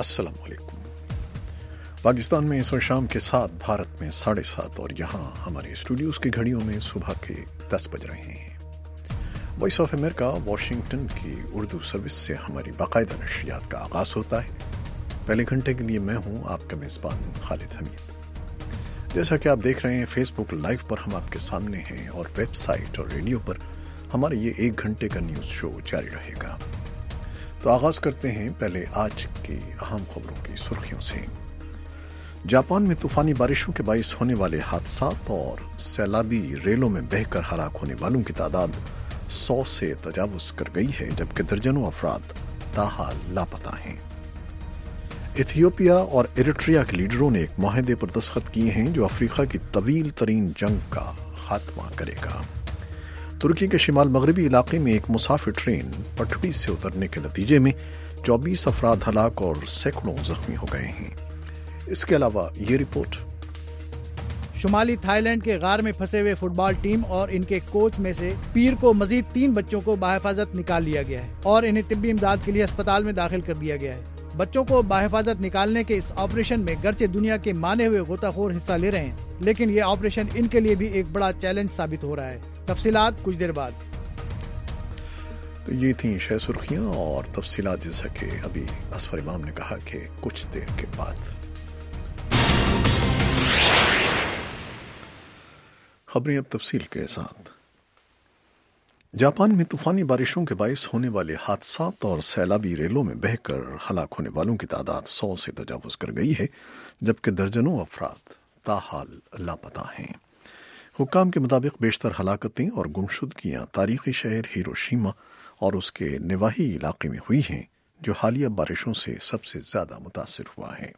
अस्सलाम वालेकुम। पाकिस्तान में इस वक्त शाम के 7, भारत में 7:30 और यहाँ हमारे स्टूडियोज़ की घड़ियों में सुबह के 10 बज रहे हैं। वॉइस ऑफ अमेरिका वाशिंगटन की उर्दू सर्विस से हमारी बाकायदा नशरियात का आगाज़ होता है। पहले घंटे के लिए मैं हूँ आपका मेज़बान खालिद हमीद। जैसा कि आप देख रहे हैं, फेसबुक लाइव पर हम आपके सामने हैं और वेबसाइट और रेडियो पर हमारे ये 1 घंटे का न्यूज़ शो जारी रहेगा। तो आगाज़ करते हैं पहले आज की अहम खबरों की सुर्खियों से। जापान में तूफानी बारिशों के बाइस होने वाले हादसात और सैलाबी रेलों में बहकर हलाक होने वालों की तादाद 100 से तजावुज़ कर गई है, जबकि दर्जनों अफराद ताहाल लापता हैं। इथियोपिया और इरिट्रिया के लीडरों ने एक मुआहदे पर दस्तखत किए हैं जो अफ्रीका की तवील तरीन जंग का खात्मा करेगा। तुर्की के शिमाल मगरबी इलाके में एक मुसाफिर ट्रेन पटरी से उतरने के नतीजे में 24 अफराद हलाक और सैकड़ों जख्मी हो गए हैं। इसके अलावा ये रिपोर्ट। शुमाली थाईलैंड के गार में फंसे हुए फुटबॉल टीम और इनके कोच में से पीर को मजीद 3 बच्चों को बाहिफाजत निकाल लिया गया है और इन्हें तिब्बी इमदाद के लिए अस्पताल में दाखिल कर दिया गया है। बच्चों को बाहिफाजत निकालने के इस ऑपरेशन में गर्चे दुनिया के माने हुए गोताखोर हिस्सा ले रहे हैं, लेकिन ये ऑपरेशन इनके लिए भी एक बड़ा चैलेंज साबित हो रहा है। तफसीलात कुछ देर बाद। तो ये थी शह सुर्खियां और तफसीलात, जैसा कि अभी असफर इमाम ने कहा कि कुछ देर के बाद। खबरें अब तफसील के साथ। जापान में तूफानी बारिशों के बाइस होने वाले हादसात और सैलाबी रेलों में बहकर हलाक होने वालों की तादाद 100 से तजावुज़ कर गई है, जबकि दर्जनों अफराद ताहाल लापता हैं। हुक्काम के मुताबिक बेशतर हलाकतें और गुमशुदगियां तारीखी शहर हिरोशिमा और उसके निवाही इलाके में हुई हैं, जो हालिया बारिशों से सबसे ज्यादा मुतासिर हुआ है।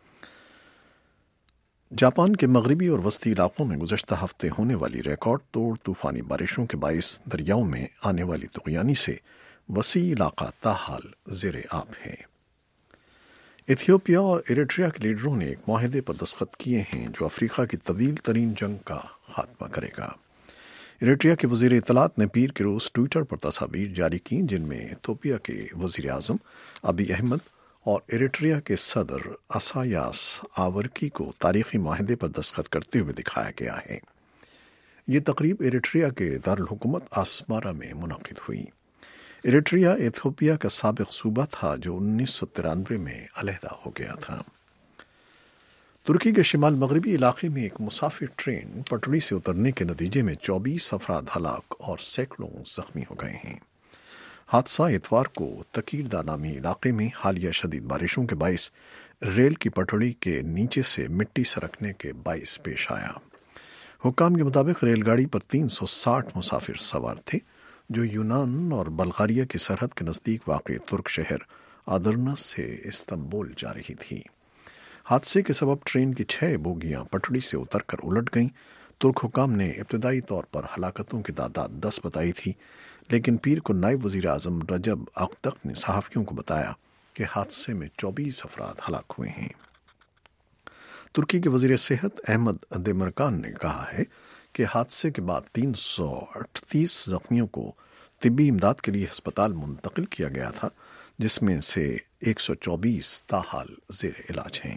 जापान के मगरबी और वस्ती इलाकों में गुज़श्ता हफ्ते होने वाली रिकॉर्ड तोड़ तूफानी बारिशों के बाइस दरियाओं में आने वाली तुग़यानी से वसी इलाका ताहाल ज़ेरे आब है। इथियोपिया और इरिट्रिया के लीडरों ने एक मुआहदे पर दस्तखत किए हैं जो अफ्रीका की तवील तरीन जंग का खात्मा करेगा। इरिट्रिया के वज़ीर इत्तलात ने पीर के रोज़ ट्विटर पर तस्वीर जारी की, जिनमें इथियोपिया के वज़ीर आज़म अबी अहमद और इरिट्रिया के सदर असायास आवर्की को तारीखी मुआहदे पर दस्तखत करते हुए दिखाया गया है। ये तकरीब इरिट्रिया के दारुल हुकूमत अस्मारा में मुनक़िद हुई। इरिट्रिया इथियोपिया का साबिक़ सूबा था जो 1993 में अलहदा हो गया था। तुर्की के शिमाल मगरबी इलाके में एक मुसाफिर ट्रेन पटरी से उतरने के नतीजे में 24 अफराद हलाक और सैकड़ों जख्मी हो गए हैं। हादसा इतवार को तकीरदा नामी इलाके में हालिया शदीद बारिशों के बाइस रेल की पटड़ी के नीचे से मिट्टी सरकने के बाइस पेश आया। हुक्काम के मुताबिक रेलगाड़ी पर 360 मुसाफिर सवार थे, जो यूनान और बल्गारिया की सरहद के नज़दीक वाक़ई तुर्क शहर आदरना से इस्तांबुल जा रही थी। हादसे के सबब ट्रेन की 6 बोगियां पटड़ी से उतरकर उलट गईं। तुर्क हुक्काम ने इब्तदाई तौर पर हलाकतों की तादाद 10 बताई थी, लेकिन पीर को नायब वज़ीर आज़म रजब अक्तक ने सहाफ़ियों को बताया कि हादसे में 24 अफराद हलाक हुए हैं। तुर्की के वज़ीर सेहत अहमद देमरकान ने कहा है कि हादसे के बाद 338 जख्मियों को तिब्बी इमदाद के लिए अस्पताल मुंतकिल किया गया था, जिसमें से 124 ताहाल ज़ेर इलाज हैं।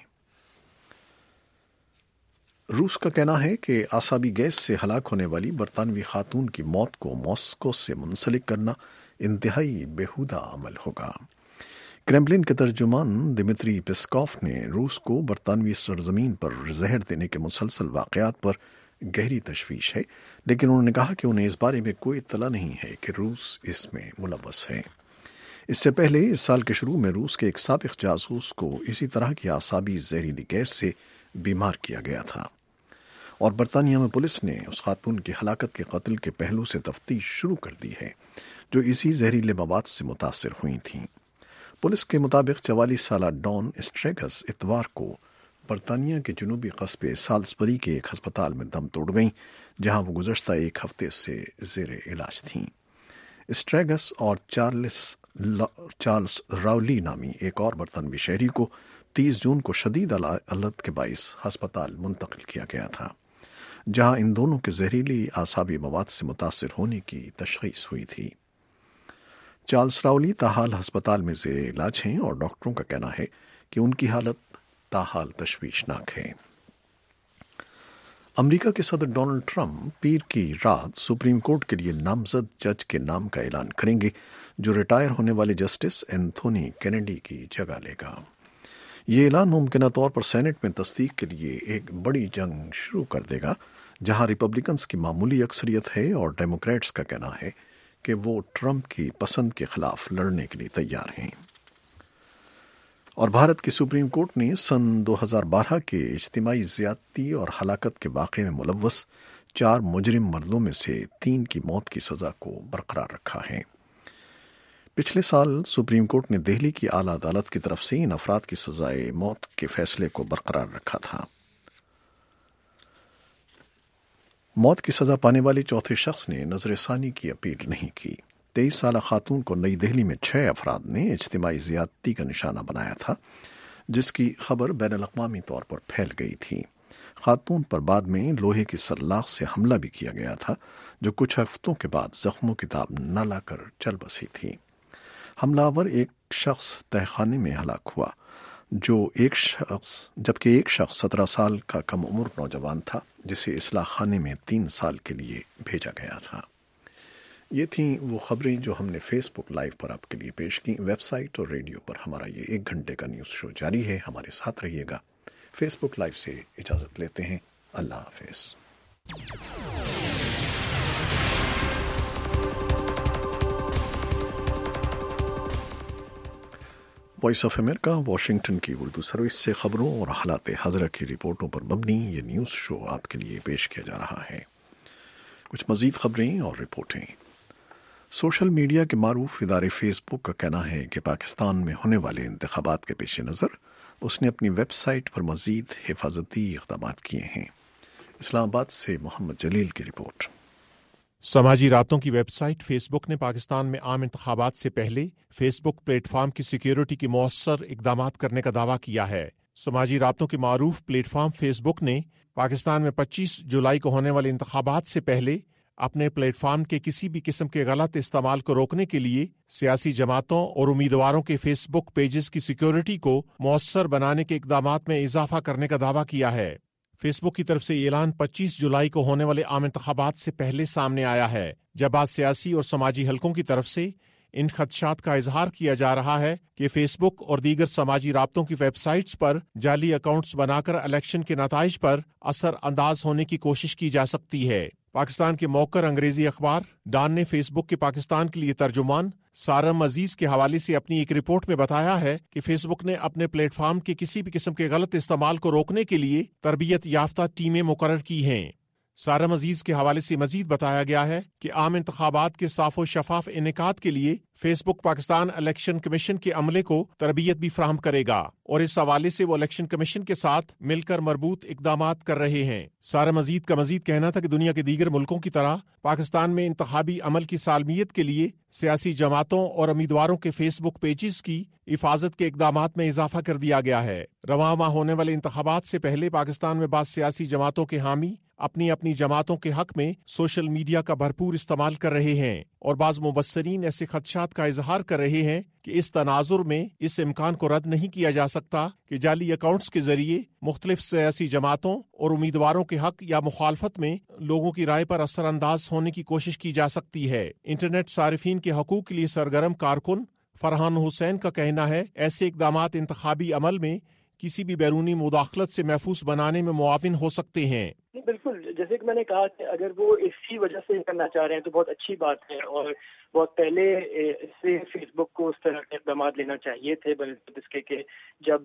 रूस का कहना है कि आसाबी गैस से हलाक होने वाली बरतानवी खातून की मौत को मॉस्को से मुंसलिक करना इंतहाई बेहुदा अमल होगा। क्रेमलिन के तर्जुमान दिमित्री पेस्कॉफ ने रूस को बरतानवी सरजमीन पर जहर देने के मुसलसल वाक़यात पर गहरी तशवीश है, लेकिन उन्होंने कहा कि उन्हें इस बारे में कोई इत्तला नहीं है कि रूस इसमें मुलव्वस है। इससे पहले इस साल के शुरू में रूस के एक साबिक़ जासूस को इसी तरह की आसाबी जहरीली गैस से बीमार किया गया था और बरतानिया में पुलिस ने उस खातून की हलाकत के कत्ल के पहलू से तफ्तीश शुरू कर दी है, जो इसी जहरीले मवाद से मुतासिर हुई थीं। पुलिस के मुताबिक 44 साला डॉन स्ट्रेगस इतवार को बरतानिया के जनूबी कस्बे साल्सबरी के एक अस्पताल में दम तोड़ गईं, जहां वो गुज़श्ता 1 हफ्ते से ज़ेरे इलाज थीं। स्ट्रेगस और चार्ल्स राउली नामी एक और बरतानवी शहरी को 30 जून को शदीद अलत के बाइस अस्पताल मुंतकिल किया गया था, जहां इन दोनों के जहरीली आसाबी मवाद से मुतासिर होने की तशख़ीस हुई थी। चार्ल्स राउली ताहाल अस्पताल में ज़ेर इलाज हैं और डॉक्टरों का कहना है کہ ان کی حالت تاحال تشویشناک ہے۔ امریکہ کے صدر ڈونلڈ ٹرمپ پیر کی رات سپریم کورٹ کے لیے نامزد جج کے نام کا اعلان کریں گے جو ریٹائر ہونے والے جسٹس اینتھونی کینیڈی کی جگہ لے گا۔ یہ اعلان ممکنہ طور پر سینٹ میں تصدیق کے لیے ایک بڑی جنگ شروع کر دے گا جہاں ریپبلکنز کی معمولی اکثریت ہے اور ڈیموکریٹس کا کہنا ہے کہ وہ ٹرمپ کی پسند کے خلاف لڑنے کے لیے تیار ہیں۔ اور بھارت کی سپریم کورٹ نے سن 2012 کے اجتماعی زیادتی اور ہلاکت کے واقعے میں ملوث 4 مجرم مردوں میں سے 3 کی موت کی سزا کو برقرار رکھا ہے۔ پچھلے سال سپریم کورٹ نے دہلی کی اعلیٰ عدالت کی طرف سے ان افراد کی سزائے موت کے فیصلے کو برقرار رکھا تھا۔ موت کی سزا پانے والے چوتھے شخص نے نظر ثانی کی اپیل نہیں کی۔ 23 سالہ خاتون کو نئی دہلی میں 6 افراد نے اجتماعی زیادتی کا نشانہ بنایا تھا جس کی خبر بین الاقوامی طور پر پھیل گئی تھی۔ خاتون پر بعد میں لوہے کی سلاخ سے حملہ بھی کیا گیا تھا جو کچھ ہفتوں کے بعد زخموں کی تاب نہ لا کر چل بسی تھی۔ حملہ آور ایک شخص تہخانے میں ہلاک ہوا جبکہ ایک شخص 17 سال کا کم عمر نوجوان تھا جسے اصلاح خانے میں 3 سال کے لیے بھیجا گیا تھا۔ یہ تھیں وہ خبریں جو ہم نے فیس بک لائیو پر آپ کے لیے پیش کی۔ ویب سائٹ اور ریڈیو پر ہمارا یہ 1 گھنٹے کا نیوز شو جاری ہے، ہمارے ساتھ رہیے گا۔ فیس بک لائیو سے اجازت لیتے ہیں، اللہ حافظ۔ وائس آف امریکہ واشنگٹن کی اردو سروس سے خبروں اور حالات حاضرہ کی رپورٹوں پر مبنی یہ نیوز شو آپ کے لیے پیش کیا جا رہا ہے۔ کچھ مزید خبریں اور رپورٹیں۔ سوشل میڈیا کے معروف ادارے فیس بک کا کہنا ہے کہ پاکستان میں ہونے والے انتخابات کے پیش نظر اس نے اپنی ویب سائٹ پر مزید حفاظتی اقدامات کیے ہیں۔ اسلام آباد سے محمد جلیل کی رپورٹ۔ سماجی رابطوں کی ویب سائٹ فیس بک نے پاکستان میں عام انتخابات سے پہلے فیس بک پلیٹ فارم کی سیکیورٹی کے مؤثر اقدامات کرنے کا دعویٰ کیا ہے۔ سماجی رابطوں کے معروف پلیٹ فارم فیس بک نے پاکستان میں 25 جولائی کو ہونے والے انتخابات سے پہلے اپنے پلیٹ فارم کے کسی بھی قسم کے غلط استعمال کو روکنے کے لیے سیاسی جماعتوں اور امیدواروں کے فیس بک پیجز کی سیکیورٹی کو مؤثر بنانے کے اقدامات میں اضافہ کرنے کا دعویٰ کیا ہے۔ فیس بک کی طرف سے یہ اعلان 25 جولائی کو ہونے والے عام انتخابات سے پہلے سامنے آیا ہے، جب بعض سیاسی اور سماجی حلقوں کی طرف سے ان خدشات کا اظہار کیا جا رہا ہے کہ فیس بک اور دیگر سماجی رابطوں کی ویب سائٹس پر جعلی اکاؤنٹس بنا کر الیکشن کے نتائج پر اثر انداز ہونے کی کوشش کی جا سکتی ہے۔ پاکستان کے موقر انگریزی اخبار ڈان نے فیس بک کے پاکستان کے لیے ترجمان سارم عزیز کے حوالے سے اپنی ایک رپورٹ میں بتایا ہے کہ فیس بک نے اپنے پلیٹ فارم کے کسی بھی قسم کے غلط استعمال کو روکنے کے لیے تربیت یافتہ ٹیمیں مقرر کی ہیں۔ سارم عزیز کے حوالے سے مزید بتایا گیا ہے کہ عام انتخابات کے صاف و شفاف انعقاد کے لیے Facebook Pakistan election commission کے عملے کو تربیت بھی فراہم کرے گا اور اس حوالے سے وہ الیکشن کمیشن کے ساتھ مل کر مربوط اقدامات کر رہے ہیں۔ سارم عزیز کا مزید کہنا تھا کہ دنیا کے دیگر ملکوں کی طرح پاکستان میں انتخابی عمل کی سالمیت کے لیے سیاسی جماعتوں اور امیدواروں کے فیس بک پیجز کی حفاظت کے اقدامات میں اضافہ کر دیا گیا ہے۔ رواں ماہ ہونے والے انتخابات سے پہلے پاکستان میں بعض سیاسی جماعتوں کے حامی اپنی جماعتوں کے حق میں سوشل میڈیا کا بھرپور استعمال کر رہے ہیں اور بعض مبصرین ایسے خدشات کا اظہار کر رہے ہیں کہ اس تناظر میں اس امکان کو رد نہیں کیا جا سکتا کہ جعلی اکاؤنٹس کے ذریعے مختلف سیاسی جماعتوں اور امیدواروں کے حق یا مخالفت میں لوگوں کی رائے پر اثر انداز ہونے کی کوشش کی جا سکتی ہے۔ انٹرنیٹ صارفین کے حقوق کے لیے سرگرم کارکن فرحان حسین کا کہنا ہے ایسے اقدامات انتخابی عمل میں کسی بھی بیرونی مداخلت سے محفوظ بنانے میں معاون ہو سکتے ہیں۔ بالکل، جیسے کہ میں نے کہا کہ اگر وہ اسی وجہ سے کرنا چاہ رہے ہیں تو بہت اچھی بات ہے، اور بہت پہلے اس سے فیس بک کو اس طرح کے اقدامات لینا چاہیے تھے، بلکہ اس کے کہ جب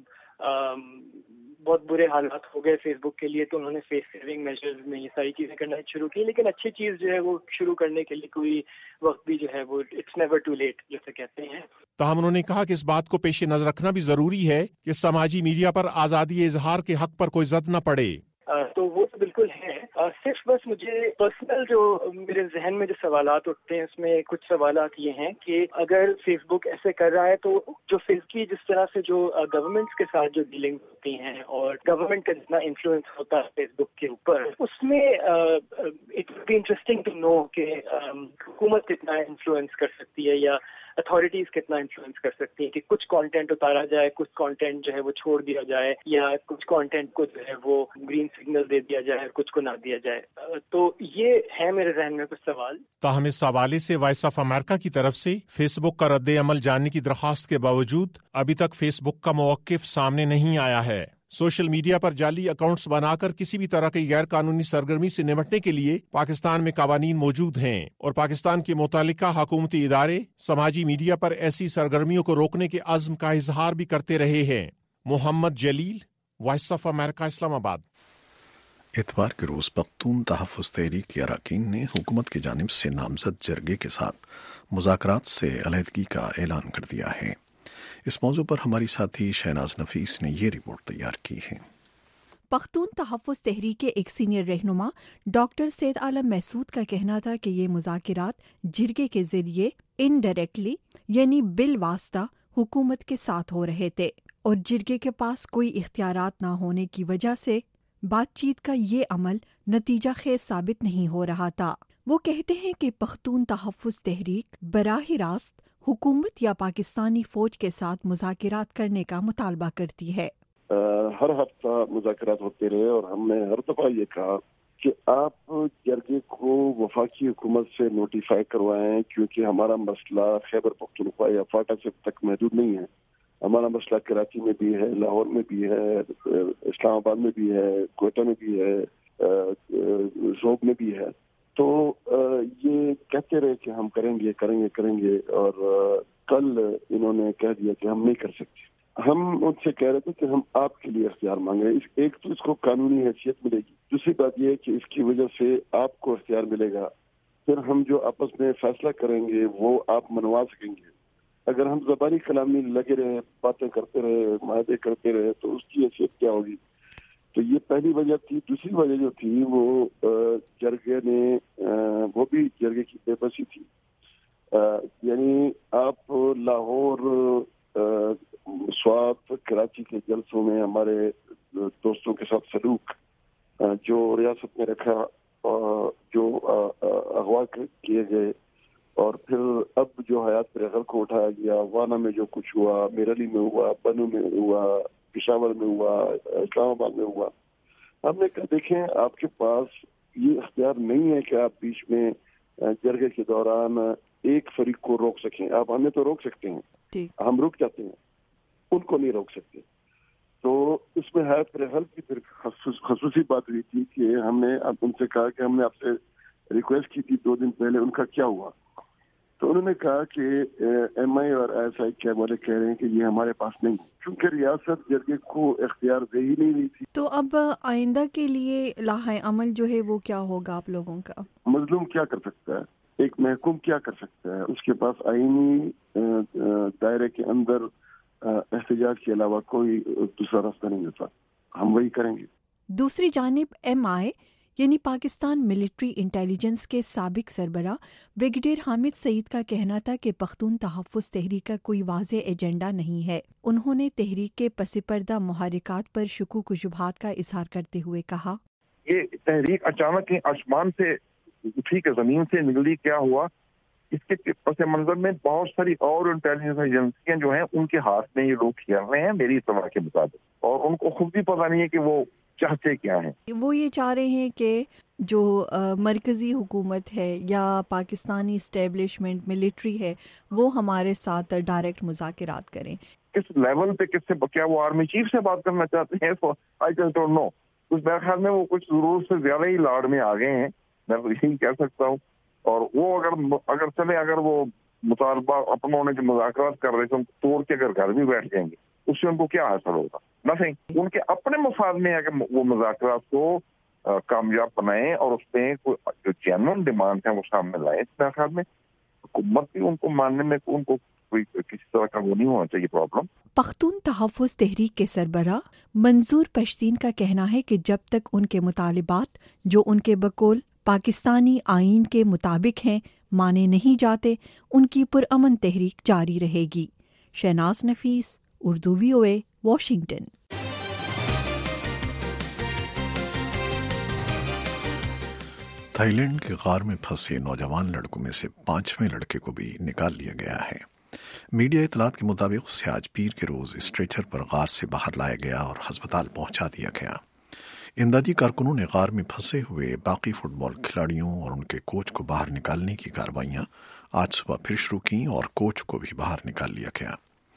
بہت برے حالات ہو گئے فیس بک کے لیے تو انہوں نے فیس سیونگ میجرز میں یہ ساری چیزیں کرنا شروع کی، لیکن اچھی چیز جو ہے وہ شروع کرنے کے لیے کوئی وقت بھی جو ہے وہ اٹس نیور ٹو لیٹ جیسے کہتے ہیں۔ تاہم انہوں نے کہا کہ اس بات کو پیش نظر رکھنا بھی ضروری ہے کہ سماجی میڈیا پر آزادی اظہار کے حق پر کوئی زد نہ پڑے۔ تو وہ تو بالکل ہے، صرف بس مجھے پرسنل جو میرے ذہن میں جو سوالات اٹھتے ہیں اس میں کچھ سوالات یہ ہیں کہ اگر فیس بک ایسے کر رہا ہے تو جو فزیکلی جس طرح سے جو گورنمنٹس کے ساتھ جو ڈیلنگ ہوتی ہیں اور گورنمنٹ کا جتنا انفلوئنس ہوتا ہے فیس بک کے اوپر، اس میں it would be interesting to know کہ حکومت کتنا انفلوئنس کر سکتی ہے یا اتھارٹیز کتنا انفلوئنس کر سکتی ہیں کہ کچھ کانٹینٹ اتارا جائے، کچھ کانٹینٹ جو ہے وہ چھوڑ دیا جائے، یا کچھ کانٹینٹ کو جو ہے وہ گرین سگنل دے دیا جائے اور کچھ کو نہ دیا جائے. تو یہ ہے میرے ذہن میں کچھ سوال. تاہم اس حوالے سے وائس آف امریکہ کی طرف سے فیس بک کا رد عمل جاننے کی درخواست کے باوجود ابھی تک فیس بک کا موقف سامنے نہیں آیا ہے. سوشل میڈیا پر جعلی اکاؤنٹس بنا کر کسی بھی طرح کی غیر قانونی سرگرمی سے نمٹنے کے لیے پاکستان میں قوانین موجود ہیں اور پاکستان کے متعلقہ حکومتی ادارے سماجی میڈیا پر ایسی سرگرمیوں کو روکنے کے عزم کا اظہار بھی کرتے رہے ہیں. محمد جلیل، وائس آف امریکہ، اسلام آباد. اتوار کے روز پختون تحفظ تحریک کے اراکین نے حکومت کی جانب سے نامزد جرگے کے ساتھ مذاکرات سے علیحدگی کا اعلان کر دیا ہے. اس موضوع پر ہماری ساتھی شہناز نفیس نے یہ رپورٹ تیار کی ہے. پختون تحفظ تحریک کے ایک سینئر رہنما ڈاکٹر سید عالم محسود کا کہنا تھا کہ یہ مذاکرات جرگے کے ذریعے انڈائریکٹلی یعنی بالواسطہ حکومت کے ساتھ ہو رہے تھے اور جرگے کے پاس کوئی اختیارات نہ ہونے کی وجہ سے بات چیت کا یہ عمل نتیجہ خیز ثابت نہیں ہو رہا تھا. وہ کہتے ہیں کہ پختون تحفظ تحریک براہ راست حکومت یا پاکستانی فوج کے ساتھ مذاکرات کرنے کا مطالبہ کرتی ہے. ہر ہفتہ مذاکرات ہوتے رہے اور ہم نے ہر دفعہ یہ کہا کہ آپ جرگے کو وفاقی حکومت سے نوٹیفائی کروائیں، کیونکہ ہمارا مسئلہ خیبر پختونخوا یا فاٹا سے تک محدود نہیں ہے. ہمارا مسئلہ کراچی میں بھی ہے، لاہور میں بھی ہے، اسلام آباد میں بھی ہے، کوئٹہ میں بھی ہے، ذوب میں بھی ہے. تو یہ کہتے رہے کہ ہم کریں گے اور کل انہوں نے کہہ دیا کہ ہم نہیں کر سکتے. ہم ان سے کہہ رہے تھے کہ ہم آپ کے لیے اختیار مانگ رہے ہیں. ایک تو اس کو قانونی حیثیت ملے گی، دوسری بات یہ ہے کہ اس کی وجہ سے آپ کو اختیار ملے گا. پھر ہم جو آپس میں فیصلہ کریں گے وہ آپ منوا سکیں گے. اگر ہم زبانی کلامی لگے رہے، باتیں کرتے رہے، معاہدے کرتے رہے تو اس کی حیثیت کیا ہوگی؟ تو یہ پہلی وجہ تھی. دوسری وجہ جو تھی وہ جرگے نے وہ بھی جرگے کی بے بسی تھی. یعنی آپ لاہور، سوات، کراچی کے جلسوں میں ہمارے دوستوں کے ساتھ سلوک جو ریاست میں رکھا، جو اغوا کیے گئے، اور پھر اب جو حیات پریغل کو اٹھایا گیا، وانا میں جو کچھ ہوا، میرلی میں ہوا، بنو میں ہوا، پشاور میں ہوا، اسلام آباد میں ہوا، ہم نے کہا دیکھیں آپ کے پاس یہ اختیار نہیں ہے کہ آپ بیچ میں جرگے کے دوران ایک فریق کو روک سکیں. آپ ہمیں تو روک سکتے ہیں، ہم رک جاتے ہیں، ان کو نہیں روک سکتے. تو اس میں حیات پریغل کی پھر خصوصی بات ہوئی تھی کہ ہم نے اب ان سے کہا کہ ہم نے آپ سے ریکویسٹ کی تھی 2 دن پہلے، ان کا کیا ہوا؟ تو انہوں نے کہا کہ ایم آئی اور ایس آئی کے والے کہہ رہے ہیں کہ یہ ہمارے پاس نہیں، کیونکہ ریاست جرگے کو اختیار دے ہی نہیں رہی تھی. تو اب آئندہ کے لیے لاحہ عمل جو ہے وہ کیا ہوگا آپ لوگوں کا؟ مظلوم کیا کر سکتا ہے، ایک محکوم کیا کر سکتا ہے؟ اس کے پاس آئینی دائرے کے اندر احتجاج کے علاوہ کوئی دوسرا راستہ نہیں ہوتا. ہم وہی کریں گے. دوسری جانب ایم آئی یعنی پاکستان ملٹری انٹیلیجنس کے سابق سربراہ بریگیڈیئر حامد سعید کا کہنا تھا کہ پختون تحفظ تحریک کا کوئی واضح ایجنڈا نہیں ہے. انہوں نے تحریک کے پس پردہ محرکات پر شکوک و شبہات کا اظہار کرتے ہوئے کہا، یہ تحریک اچانک آسمان سے اٹھی کہ زمین سے نکلی، کیا ہوا؟ اس کے پس منظر میں بہت ساری اور انٹیلیجنس ایجنسیاں جو ہیں ان کے ہاتھ میں یہ لوگ کھیل رہے ہیں میری اطلاع کے مطابق، اور ان کو خود بھی پتہ نہیں ہے کہ وہ چاہتے کیا ہیں. وہ یہ چاہ رہے ہیں کہ جو مرکزی حکومت ہے یا پاکستانی اسٹیبلشمنٹ ملٹری ہے وہ ہمارے ساتھ ڈائریکٹ مذاکرات کریں. کس لیول پہ، کس سے، کیا وہ آرمی چیف سے بات کرنا چاہتے ہیں؟ I just don't know. کچھ میرے خیال میں وہ کچھ ضرورت سے زیادہ ہی لاڑ میں آ گئے ہیں، میں یہی کہہ سکتا ہوں. اور وہ اگر وہ مطالبہ اپنوں نے جو مذاکرات کر رہے تھے ان کو توڑ کے اگر گھر بھی بیٹھ جائیں گے، اس سے ان کو کیا حاصل ہوگا؟ نتھنگ. ان کے اپنے مفاد میں ہے کہ وہ مذاکرات کو کامیاب بنائیں اور اس میں جو جینوئن ڈیمانڈ ہیں وہ سامنے لائیں. میرے خیال میں حکومت بھی ان کو ماننے میں ان کو कोई किसी तरह का वो नहीं होना चाहिए प्रॉब्लम। पख्तून तहफ़्फ़ुज़ तहरीक के सरबराह मंजूर पश्तीन का कहना है कि जब तक उनके मुतालिबात जो उनके बकौल पाकिस्तानी आईन के मुताबिक हैं माने नहीं जाते, उनकी पुरअमन तहरीक जारी रहेगी। Shahnaz Nafees, Urdu VOA, Washington. Thailand के गार में फंसे नौजवान लड़कों में से 5वें लड़के को भी निकाल लिया गया है। मीडिया इतलात के मुताबिक उसे आज पीर के रोज स्ट्रेचर पर गार से बाहर लाया गया और अस्पताल पहुंचा दिया गया। इमदादी कारकुनों ने गार में फंसे हुए बाकी फुटबॉल खिलाड़ियों और उनके कोच को बाहर निकालने की कार्रवाइयां आज सुबह फिर शुरू की और कोच को भी बाहर निकाल लिया गया।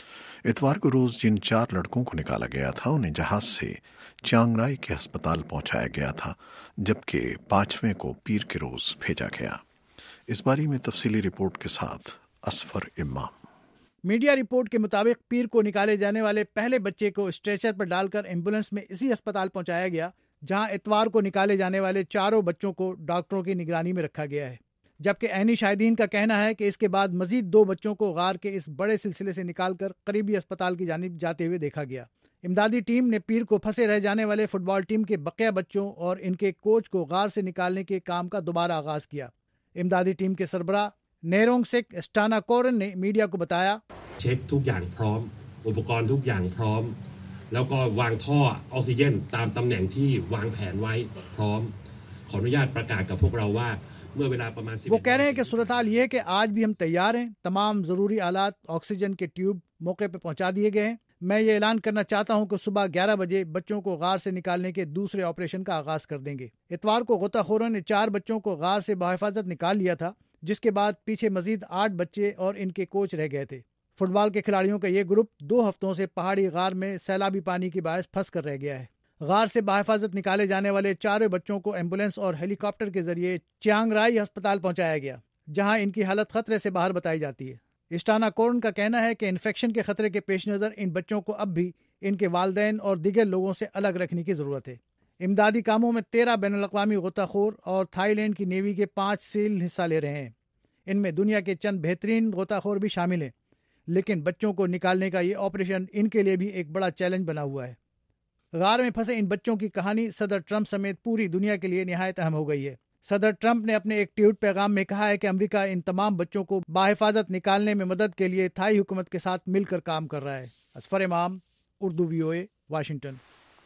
इतवार को रोज जिन 4 लड़कों को निकाला गया था उन्हें जहाज से चियांग राई के अस्पताल पहुंचाया गया था, जबकि 5वें को पीर के रोज भेजा गया। इस बारे में तफसीली रिपोर्ट के साथ असफर इमाम। मीडिया रिपोर्ट के मुताबिक पीर को निकाले जाने वाले पहले बच्चे को स्ट्रेचर पर डालकर एम्बुलेंस में इसी अस्पताल पहुंचाया गया जहां इतवार को निकाले जाने वाले 4 बच्चों को डॉक्टरों की निगरानी में रखा गया है। जबकि ऐनी शाहिदीन का कहना है कि इसके बाद मजीद 2 बच्चों को गार के इस बड़े सिलसिले से निकालकर करीबी अस्पताल की जानिब जाते हुए देखा गया। इमदादी टीम ने पीर को फंसे रह जाने वाले फुटबॉल टीम के बकिया बच्चों और इनके कोच को गार से निकालने के काम का दोबारा आगाज किया। इमदादी टीम के सरबराह नेरोंगसेक स्टानाकोरन ने मीडिया को बताया, เช็คทุกอย่างพร้อมอุปกรณ์ทุกอย่างพร้อมแล้วก็วางท่อออกซิเจนตามตำแหน่งที่วางแผนไว้พร้อมขออนุญาตประกาศกับพวกเราว่าเมื่อเวลาประมาณ वो कह रहे हैं कि सूरत-हाल ये है कि आज भी हम तैयार हैं, तमाम ज़रूरी आलात ऑक्सीजन के ट्यूब मौके पर पहुंचा दिए गए हैं। मैं ये ऐलान करना चाहता हूं कि सुबह 11 बजे बच्चों को गार से निकालने के दूसरे ऑपरेशन का आगाज कर देंगे। इतवार को गोताखोरों ने 4 बच्चों को गार से बहिफाजत निकाल लिया था, जिसके बाद पीछे मजीद 8 बच्चे और इनके कोच रह गए थे। फुटबॉल के खिलाड़ियों का ये ग्रुप 2 हफ्तों से पहाड़ी गार में सैलाबी पानी की बायस फंस कर रह गया है। गार से बहिफाजत निकाले जाने वाले 4 बच्चों को एम्बुलेंस और हेलीकॉप्टर के जरिए चियांग राई अस्पताल पहुंचाया गया, जहां इनकी हालत खतरे से बाहर बताई जाती है। इस्टाना कोर्न का कहना है कि इन्फेक्शन के खतरे के पेश नज़र इन बच्चों को अब भी इनके वालिदैन और दीगर लोगों से अलग रखने की ज़रूरत है। इमदादी कामों में 13 बैनुल-अक़वामी गोताखोर और थाईलैंड की नेवी के 5 सील हिस्सा ले रहे हैं। इनमें दुनिया के चंद बेहतरीन गोताखोर भी शामिल हैं, लेकिन बच्चों को निकालने का ये ऑपरेशन इनके लिए भी एक बड़ा चैलेंज बना हुआ है। गार में फंसे इन बच्चों की कहानी सदर ट्रंप समेत पूरी दुनिया के लिए निहायत अहम हो गई है। सदर ट्रंप ने अपने एक ट्वीट पैगाम में कहा है कि अमेरिका इन तमाम बच्चों को बाहिफाजत निकालने में मदद के लिए थाई हुकूमत के साथ मिलकर काम कर रहा है। असफर इमाम, उर्दू VOA, वाशिंगटन।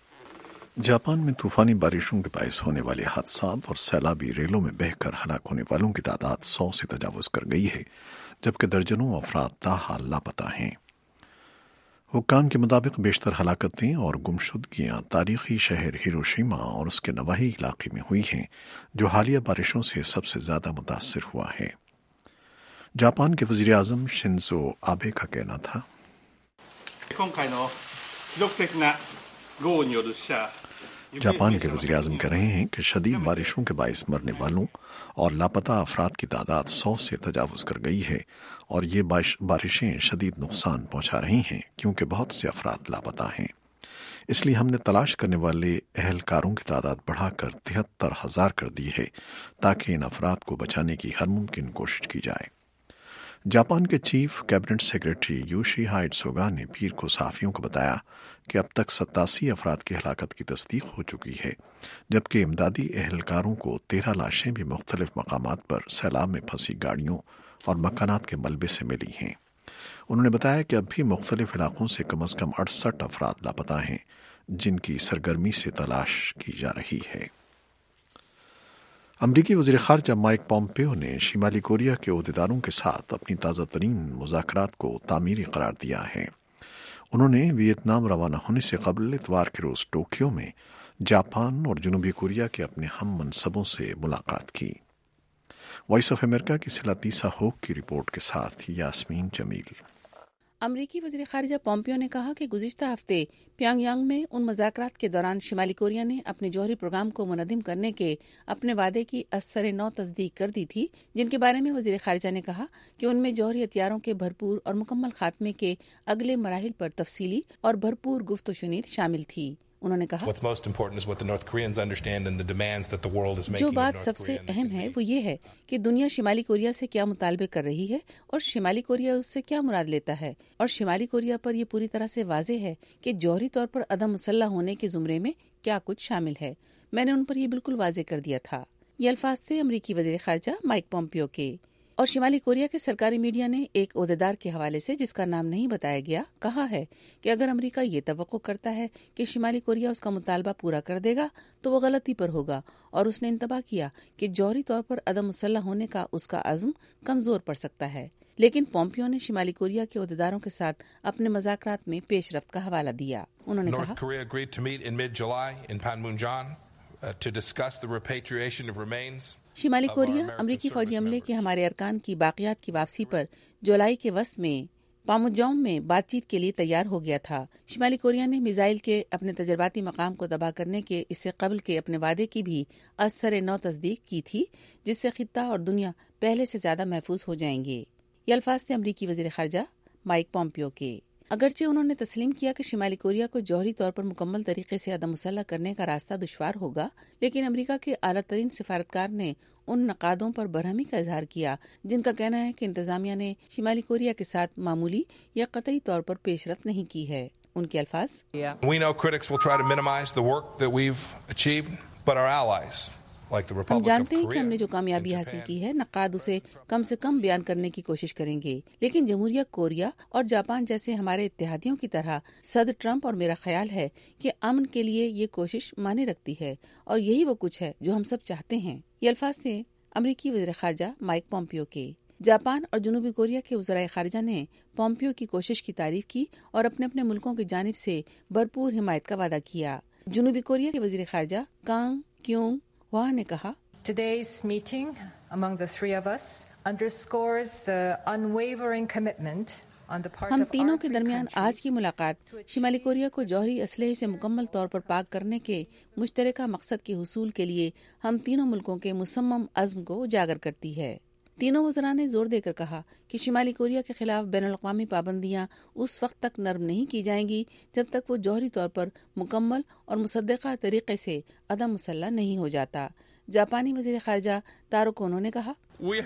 जापान में तूफानी बारिशों के बायस होने वाले हादसात और सैलाबी रेलों में बहकर हलाक होने वालों की तादाद 100 से तजावुज कर गई है, जबकि दर्जनों अफराद ताहाल लापता हैं। हुक्काम के मुताबिक बेशतर हलाकतें और गुमशुदगियां तारीखी शहर हिरोशिमा और उसके नवाही इलाके में हुई हैं, जो हालिया बारिशों से सबसे ज्यादा मुतासर हुआ है। जापान के वजीर आजम शिंजो आबे का कहना था, जापान के वजीर आजम कह रहे हैं कि शदीद बारिशों के बायस मरने वालों और लापता अफराद की तादाद 100 से तजावुज कर गई है और ये बारिशें शदीद नुकसान पहुंचा रही हैं, क्योंकि बहुत से अफराद लापता हैं। इसलिए हमने तलाश करने वाले अहलकारों की तादाद बढ़ाकर 73,000 कर दी है, ताकि इन अफराद को बचाने की हर मुमकिन कोशिश की जाए। जापान के chief cabinet secretary Yoshihide Suga ने पीर को सहाफियों को बताया कि अब तक 87 अफराद की हलाकत की तस्दीक हो चुकी है, जबकि इमदादी एहलकारों को 13 लाशें भी मुख्तलिफ मकामात पर सैलाब में फंसी गाड़ियों और मकानात के मलबे से मिली हैं। उन्होंने बताया कि अब भी मुख्तलिफ इलाकों से कम अज कम 68 अफराद लापता हैं, जिनकी सरगर्मी से तलाश की जा रही है। अमरीकी वज़ीर ख़ारजा माइक पॉम्पेओ ने शिमाली कोरिया के ओहदेदारों के साथ अपनी ताज़ा तरीन मुज़ाकरात को तामीरी करार दिया है। उन्होंने वियतनाम रवाना होने से कबल इतवार के रोज़ टोक्यो में जापान और जनूबी कोरिया के अपने हम मनसबों से मुलाकात की। वॉइस ऑफ अमेरिका की सिलातीसा होक की रिपोर्ट के साथ यास्मीन जमील। अमरीकी वज़ीर ख़ारिजा पॉम्पियो ने कहा कि गुज़िश्ता हफ्ते प्यांगयांग में उन मुज़ाकरात के दौरान शिमाली कोरिया ने अपने जौहरी प्रोग्राम को मुनज़्ज़म करने के अपने वादे की असर नौ तस्दीक कर दी थी, जिनके बारे में वज़ीर ख़ारिजा ने कहा कि उनमें जौहरी हथियारों के भरपूर और मुकम्मल खात्मे के अगले मराहिल पर तफसीली और भरपूर गुफ्त-ओ-शुनीद शामिल थी। انہوں نے کہا جو بات سب سے اہم ہے وہ یہ ہے کہ دنیا شمالی کوریا سے کیا مطالبے کر رہی ہے اور شمالی کوریا اس سے کیا مراد لیتا ہے، اور شمالی کوریا پر یہ پوری طرح سے واضح ہے کہ جوہری طور پر عدم مسلح ہونے کے زمرے میں کیا کچھ شامل ہے۔ میں نے ان پر یہ بالکل واضح کر دیا تھا۔ یہ الفاظ تھے امریکی وزیر خارجہ مائک پومپیو کے۔ اور شمالی کوریا کے سرکاری میڈیا نے ایک عہدیدار کے حوالے سے، جس کا نام نہیں بتایا گیا، کہا ہے کہ اگر امریکہ یہ توقع کرتا ہے کہ شمالی کوریا اس کا مطالبہ پورا کر دے گا تو وہ غلطی پر ہوگا، اور اس نے انتباہ کیا کہ جوہری طور پر عدم مسلح ہونے کا اس کا عزم کمزور پڑ سکتا ہے۔ لیکن پومپیو نے شمالی کوریا کے عہدیداروں کے ساتھ اپنے مذاکرات میں پیش رفت کا حوالہ دیا۔ انہوں نے کہا شمالی کوریا امریکی فوجی عملے کے ہمارے ارکان کی باقیات کی واپسی پر جولائی کے وسط میں پاموجونگ میں بات چیت کے لیے تیار ہو گیا تھا۔ شمالی کوریا نے میزائل کے اپنے تجرباتی مقام کو تباہ کرنے کے اس سے قبل کے اپنے وعدے کی بھی ازسر نو تصدیق کی تھی، جس سے خطہ اور دنیا پہلے سے زیادہ محفوظ ہو جائیں گے۔ یہ الفاظ تھے امریکی وزیر خارجہ مائک پومپیو کے۔ اگرچہ انہوں نے تسلیم کیا کہ شمالی کوریا کو جوہری طور پر مکمل طریقے سے عدم مسلح کرنے کا راستہ دشوار ہوگا، لیکن امریکہ کے اعلیٰ ترین سفارتکار نے ان نقادوں پر برہمی کا اظہار کیا جن کا کہنا ہے کہ انتظامیہ نے شمالی کوریا کے ساتھ معمولی یا قطعی طور پر پیش رفت نہیں کی ہے۔ ان کے الفاظ ہم جانتے ہیں کہ ہم نے جو کامیابی حاصل کی ہے، نقاد اسے کم سے کم بیان کرنے کی کوشش کریں گے، لیکن جمہوریہ کوریا اور جاپان جیسے ہمارے اتحادیوں کی طرح صدر ٹرمپ اور میرا خیال ہے کہ امن کے لیے یہ کوشش معنی رکھتی ہے، اور یہی وہ کچھ ہے جو ہم سب چاہتے ہیں۔ یہ الفاظ تھے امریکی وزیر خارجہ مائک پومپیو کے۔ جاپان اور جنوبی کوریا کے وزرائے خارجہ نے پومپیو کی کوشش کی تعریف کی اور اپنے اپنے ملکوں کی جانب سے بھرپور حمایت کا وعدہ کیا۔ جنوبی کوریا کے وزیر خارجہ کانگ کیونگ ہوا نے کہا Today's meeting among the three of us underscores the unwavering commitment on the part ہم of تینوں our کے three درمیان countries آج کی ملاقات شمالی کوریا کو جوہری اسلحے سے مکمل طور پر پاک کرنے کے مشترکہ مقصد کے حصول کے لیے ہم تینوں ملکوں کے مصمم عزم کو اجاگر کرتی ہے۔ تینوں وزراء نے زور دے کر کہا کہ شمالی کوریا کے خلاف بین الاقوامی پابندیاں اس وقت تک نرم نہیں کی جائیں گی جب تک وہ جوہری طور پر مکمل اور مصدقہ طریقے سے عدم مسلح نہیں ہو جاتا۔ جاپانی وزیر خارجہ تارو کونو نے کہا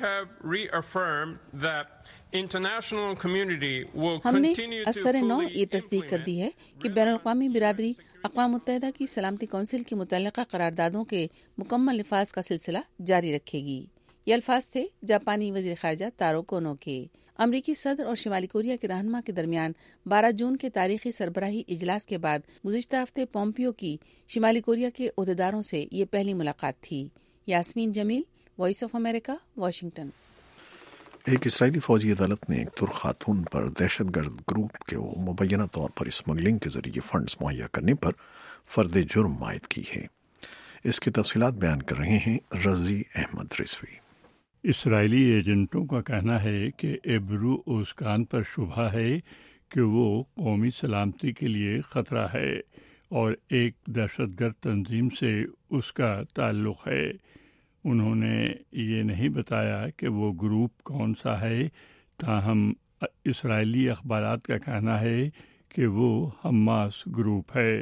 ہم نے ازسر نو یہ تصدیق کر دی ہے کہ بین الاقوامی برادری اقوام متحدہ کی سلامتی کونسل کی متعلقہ قراردادوں کے مکمل نفاذ کا سلسلہ جاری رکھے گی۔ یہ الفاظ تھے جاپانی وزیر خارجہ تارو کونو کے۔ امریکی صدر اور شمالی کوریا کے رہنما کے درمیان 12 جون کے تاریخی سربراہی اجلاس کے بعد گزشتہ ہفتے پومپیو کی شمالی کوریا کے عہدیداروں سے یہ پہلی ملاقات تھی۔ Yasmeen Jamil, Voice of America, Washington. ایک اسرائیلی فوجی عدالت نے ایک ترک خاتون پر دہشت گرد گروپ کے مبینہ طور پر اسمگلنگ کے ذریعے فنڈز مہیا کرنے پر فرد جرم عائد کی ہے۔ اس کی تفصیلات بیان کر رہے ہیں رضی احمد رضوی۔ اسرائیلی ایجنٹوں کا کہنا ہے کہ ایبرو اوزکان پر شبہ ہے کہ وہ قومی سلامتی کے لیے خطرہ ہے اور ایک دہشت گرد تنظیم سے اس کا تعلق ہے۔ انہوں نے یہ نہیں بتایا کہ وہ گروپ کون سا ہے، تاہم اسرائیلی اخبارات کا کہنا ہے کہ وہ حماس گروپ ہے۔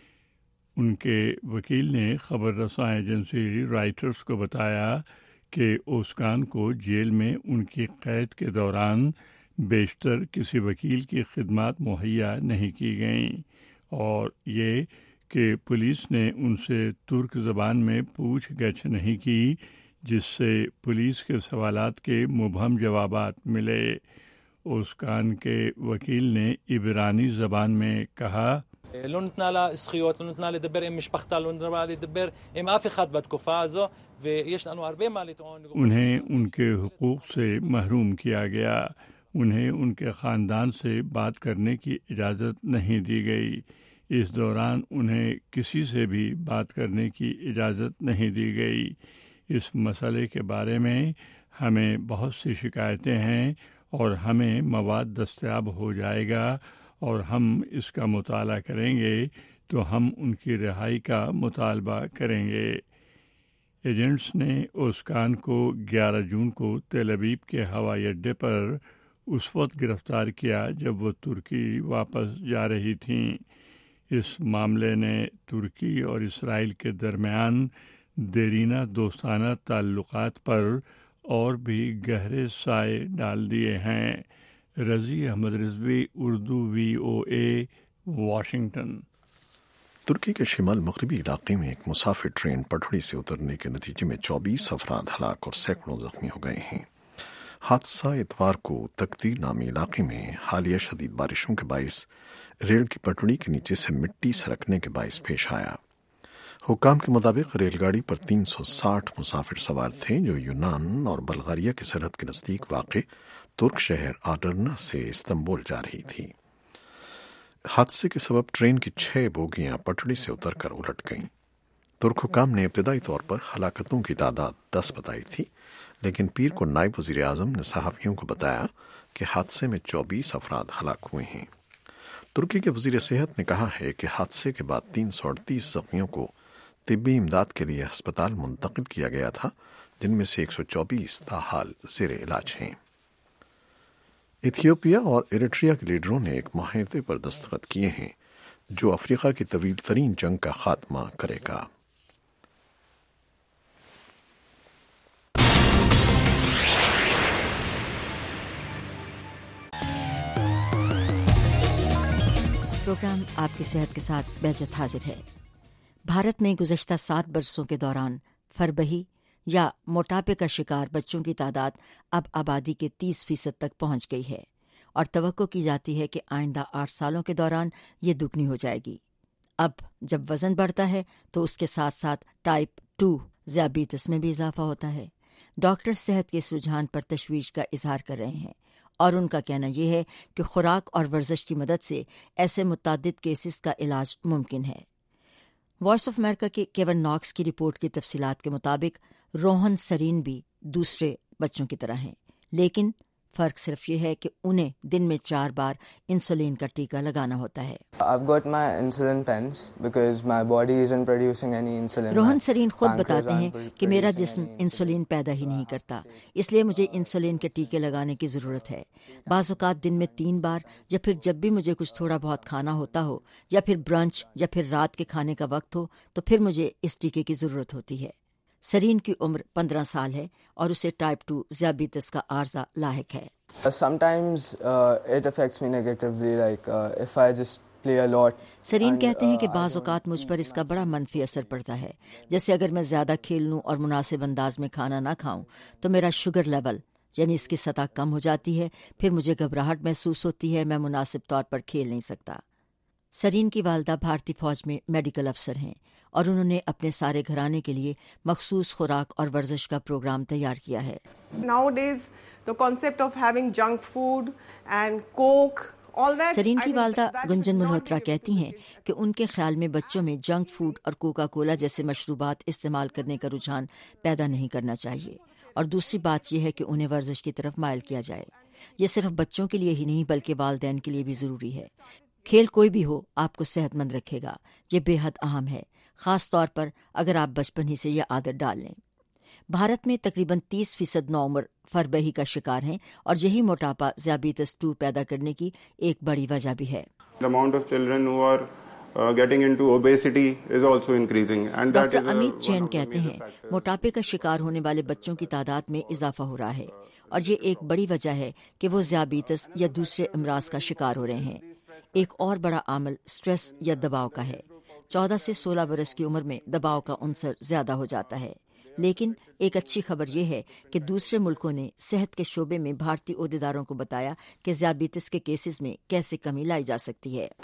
ان کے وکیل نے خبر رساں ایجنسی رائٹرز کو بتایا کہ اوزکان کو جیل میں ان کی قید کے دوران بیشتر کسی وکیل کی خدمات مہیا نہیں کی گئیں، اور یہ کہ پولیس نے ان سے ترک زبان میں پوچھ گچھ نہیں کی، جس سے پولیس کے سوالات کے مبہم جوابات ملے۔ اوزکان کے وکیل نے عبرانی زبان میں کہا לא נתנה לה זכויות, לא נתנה לדבר עם משפחתה, לא נתנה לדבר עם אף אחד בתקופה הזו, ויש לנו הרבה מה לטעון. انہیں ان کے حقوق سے محروم کیا گیا، انہیں ان کے خاندان سے بات کرنے کی اجازت نہیں دی گئی۔ اس دوران انہیں کسی سے بھی بات کرنے کی اجازت نہیں دی گئی۔ اس مسئلے کے بارے میں ہمیں بہت سی شکایتیں ہیں اور ہمیں مواد دستیاب ہو جائے گا اور ہم اس کا مطالعہ کریں گے تو ہم ان کی رہائی کا مطالبہ کریں گے۔ ایجنٹس نے اوزکان کو 11 جون کو تل ابیب کے ہوائی اڈے پر اس وقت گرفتار کیا جب وہ ترکی واپس جا رہی تھیں۔ اس معاملے نے ترکی اور اسرائیل کے درمیان دیرینہ دوستانہ تعلقات پر اور بھی گہرے سائے ڈال دیے ہیں۔ Razi Ahmed Rizvi, Urdu VOA، Washington. ترکی کے شمال مغربی علاقے میں ایک مسافر ٹرین پٹڑی سے اترنے کے نتیجے میں 24 افراد ہلاک اور سینکڑوں زخمی ہو گئے ہیں۔ حادثہ اتوار کو تقدیر نامی علاقے میں حالیہ شدید بارشوں کے باعث ریل کی پٹڑی کے نیچے سے مٹی سرکنے کے باعث پیش آیا۔ حکام کے مطابق ریل گاڑی پر 360 مسافر سوار تھے جو یونان اور بلغاریہ کی سرحد کے نزدیک واقع ترک شہر آڈرنا سے استنبول جا رہی تھی۔ حادثے کے سبب ٹرین کی 6 بوگیاں پٹڑی سے اتر کر الٹ گئیں۔ ترک حکام نے ابتدائی طور پر ہلاکتوں کی تعداد 10 بتائی تھی، لیکن پیر کو نائب وزیر اعظم نے صحافیوں کو بتایا کہ حادثے میں 24 افراد ہلاک ہوئے ہیں۔ ترکی کے وزیر صحت نے کہا ہے کہ حادثے کے بعد 338 زخمیوں کو طبی امداد کے لیے ہسپتال منتقل کیا گیا تھا، جن میں سے 124 تاحال زیر علاج ہیں۔ ایتھیوپیا اور ایریٹریا کے لیڈروں نے ایک معاہدے پر دستخط کیے ہیں جو افریقہ کی طویل ترین جنگ کا خاتمہ کرے گا۔ پروگرام آپ کی صحت کے ساتھ بہجت حاضر ہے۔ بھارت میں گزشتہ 7 برسوں کے دوران فربہی یا موٹاپے کا شکار بچوں کی تعداد اب آبادی کے 30% تک پہنچ گئی ہے اور توقع کی جاتی ہے کہ آئندہ 8 سالوں کے دوران یہ دگنی ہو جائے گی۔ اب جب وزن بڑھتا ہے تو اس کے ساتھ ساتھ ٹائپ 2 ذیابیطس میں بھی اضافہ ہوتا ہے۔ ڈاکٹر صحت کے اس رجحان پر تشویش کا اظہار کر رہے ہیں اور ان کا کہنا یہ ہے کہ خوراک اور ورزش کی مدد سے ایسے متعدد کیسز کا علاج ممکن ہے۔ وائس آف امریکہ کے کیون ناکس کی رپورٹ کی تفصیلات کے مطابق روہن سرین بھی دوسرے بچوں کی طرح ہیں، لیکن فرق صرف یہ ہے کہ انہیں دن میں 4 بار انسولین کا ٹیکہ لگانا ہوتا ہے۔ روہن سرین خود بتاتے ہیں کہ میرا جسم انسولین پیدا ہی نہیں کرتا، اس لیے مجھے انسولین کے ٹیکے لگانے کی ضرورت ہے۔ بعض اوقات دن میں 3 بار یا پھر جب بھی مجھے کچھ تھوڑا بہت کھانا ہوتا ہو یا پھر برنچ یا پھر رات کے کھانے کا وقت ہو تو پھر مجھے اس ٹیکے کی ضرورت ہوتی ہے۔ سرین کی عمر 15 سال ہے اور اسے ٹائپ 2 ذیابیطس کا عارضہ لاحق ہے۔ سرین کہتے ہیں کہ بعض اوقات مجھ پر اس کا بڑا منفی اثر پڑتا ہے، جیسے اگر میں زیادہ کھیل لوں اور مناسب انداز میں کھانا نہ کھاؤں تو میرا شوگر لیول یعنی اس کی سطح کم ہو جاتی ہے، پھر مجھے گھبراہٹ محسوس ہوتی ہے، میں مناسب طور پر کھیل نہیں سکتا۔ سرین کی والدہ بھارتی فوج میں میڈیکل افسر ہیں اور انہوں نے اپنے سارے گھرانے کے لیے مخصوص خوراک اور ورزش کا پروگرام تیار کیا ہے۔ سرین کی والدہ گنجن ملہوترا کہتی ہیں کہ ان کے خیال میں بچوں میں جنک فوڈ اور کوکا کولا جیسے مشروبات استعمال کرنے کا رجحان پیدا نہیں کرنا چاہیے، اور دوسری بات یہ ہے کہ انہیں ورزش کی طرف مائل کیا جائے۔ یہ صرف بچوں کے لیے ہی نہیں بلکہ والدین کے لیے بھی ضروری ہے۔ کھیل کوئی بھی ہو آپ کو صحت مند رکھے گا، یہ بے حد اہم ہے، خاص طور پر اگر آپ بچپن ہی سے یہ عادت ڈال لیں۔ بھارت میں تقریباً 30% نوعمر فربہی کا شکار ہیں اور یہی موٹاپا ذیابیطس 2 پیدا کرنے کی ایک بڑی وجہ بھی ہے۔ ڈاکٹر امیت جین کہتے ہیں موٹاپے کا شکار ہونے والے بچوں کی تعداد میں اضافہ ہو رہا ہے اور یہ ایک بڑی وجہ ہے کہ وہ ذیابیطس یا دوسرے امراض کا شکار ہو رہے ہیں۔ ایک اور بڑا عامل سٹریس یا دباؤ کا ہے۔ 14 سے 16 برس کی عمر میں دباؤ کا عنصر زیادہ ہو جاتا ہے، لیکن ایک اچھی خبر یہ ہے کہ دوسرے ملکوں نے صحت کے شعبے میں بھارتی عہدیداروں کو بتایا کہ ذیابیطس کے کیسز میں کیسے کمی لائی جا سکتی ہے۔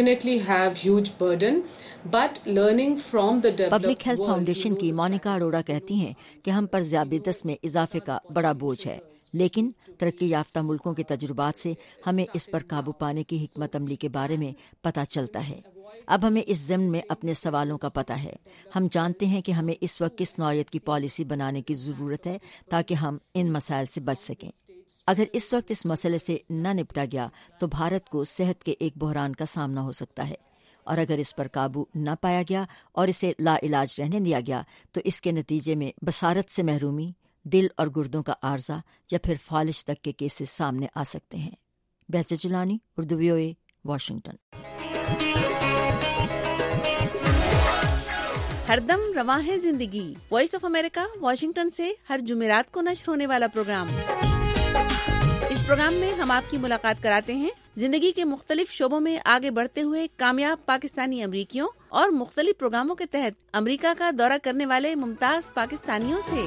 پبلک ہیلتھ فاؤنڈیشن کی مونیکا اروڑا کہتی ہیں کہ ہم پر ذیابیطس میں اضافے کا بڑا بوجھ ہے، لیکن ترقی یافتہ ملکوں کے تجربات سے ہمیں اس پر قابو پانے کی حکمت عملی کے بارے میں پتہ چلتا ہے۔ اب ہمیں اس ضمن میں اپنے سوالوں کا پتہ ہے۔ ہم جانتے ہیں کہ ہمیں اس وقت کس نوعیت کی پالیسی بنانے کی ضرورت ہے تاکہ ہم ان مسائل سے بچ سکیں۔ اگر اس وقت اس مسئلے سے نہ نپٹا گیا تو بھارت کو صحت کے ایک بحران کا سامنا ہو سکتا ہے، اور اگر اس پر قابو نہ پایا گیا اور اسے لا علاج رہنے دیا گیا تو اس کے نتیجے میں بصارت سے محرومی، دل اور گردوں کا عارضہ یا پھر فالج تک کے کیسز سامنے آ سکتے ہیں۔ Behjat Gilani, Urdu VOA، Washington. हरदम रवां है जिंदगी। वॉइस ऑफ अमेरिका वॉशिंगटन से हर जुमेरात को नश्र होने वाला प्रोग्राम। इस प्रोग्राम में हम आपकी मुलाकात कराते हैं जिंदगी के मुख्तलिफ शोबों में आगे बढ़ते हुए कामयाब पाकिस्तानी अमरीकियों और मुख्तलिफ प्रोग्रामों के तहत अमरीका का दौरा करने वाले मुमताज पाकिस्तानियों से।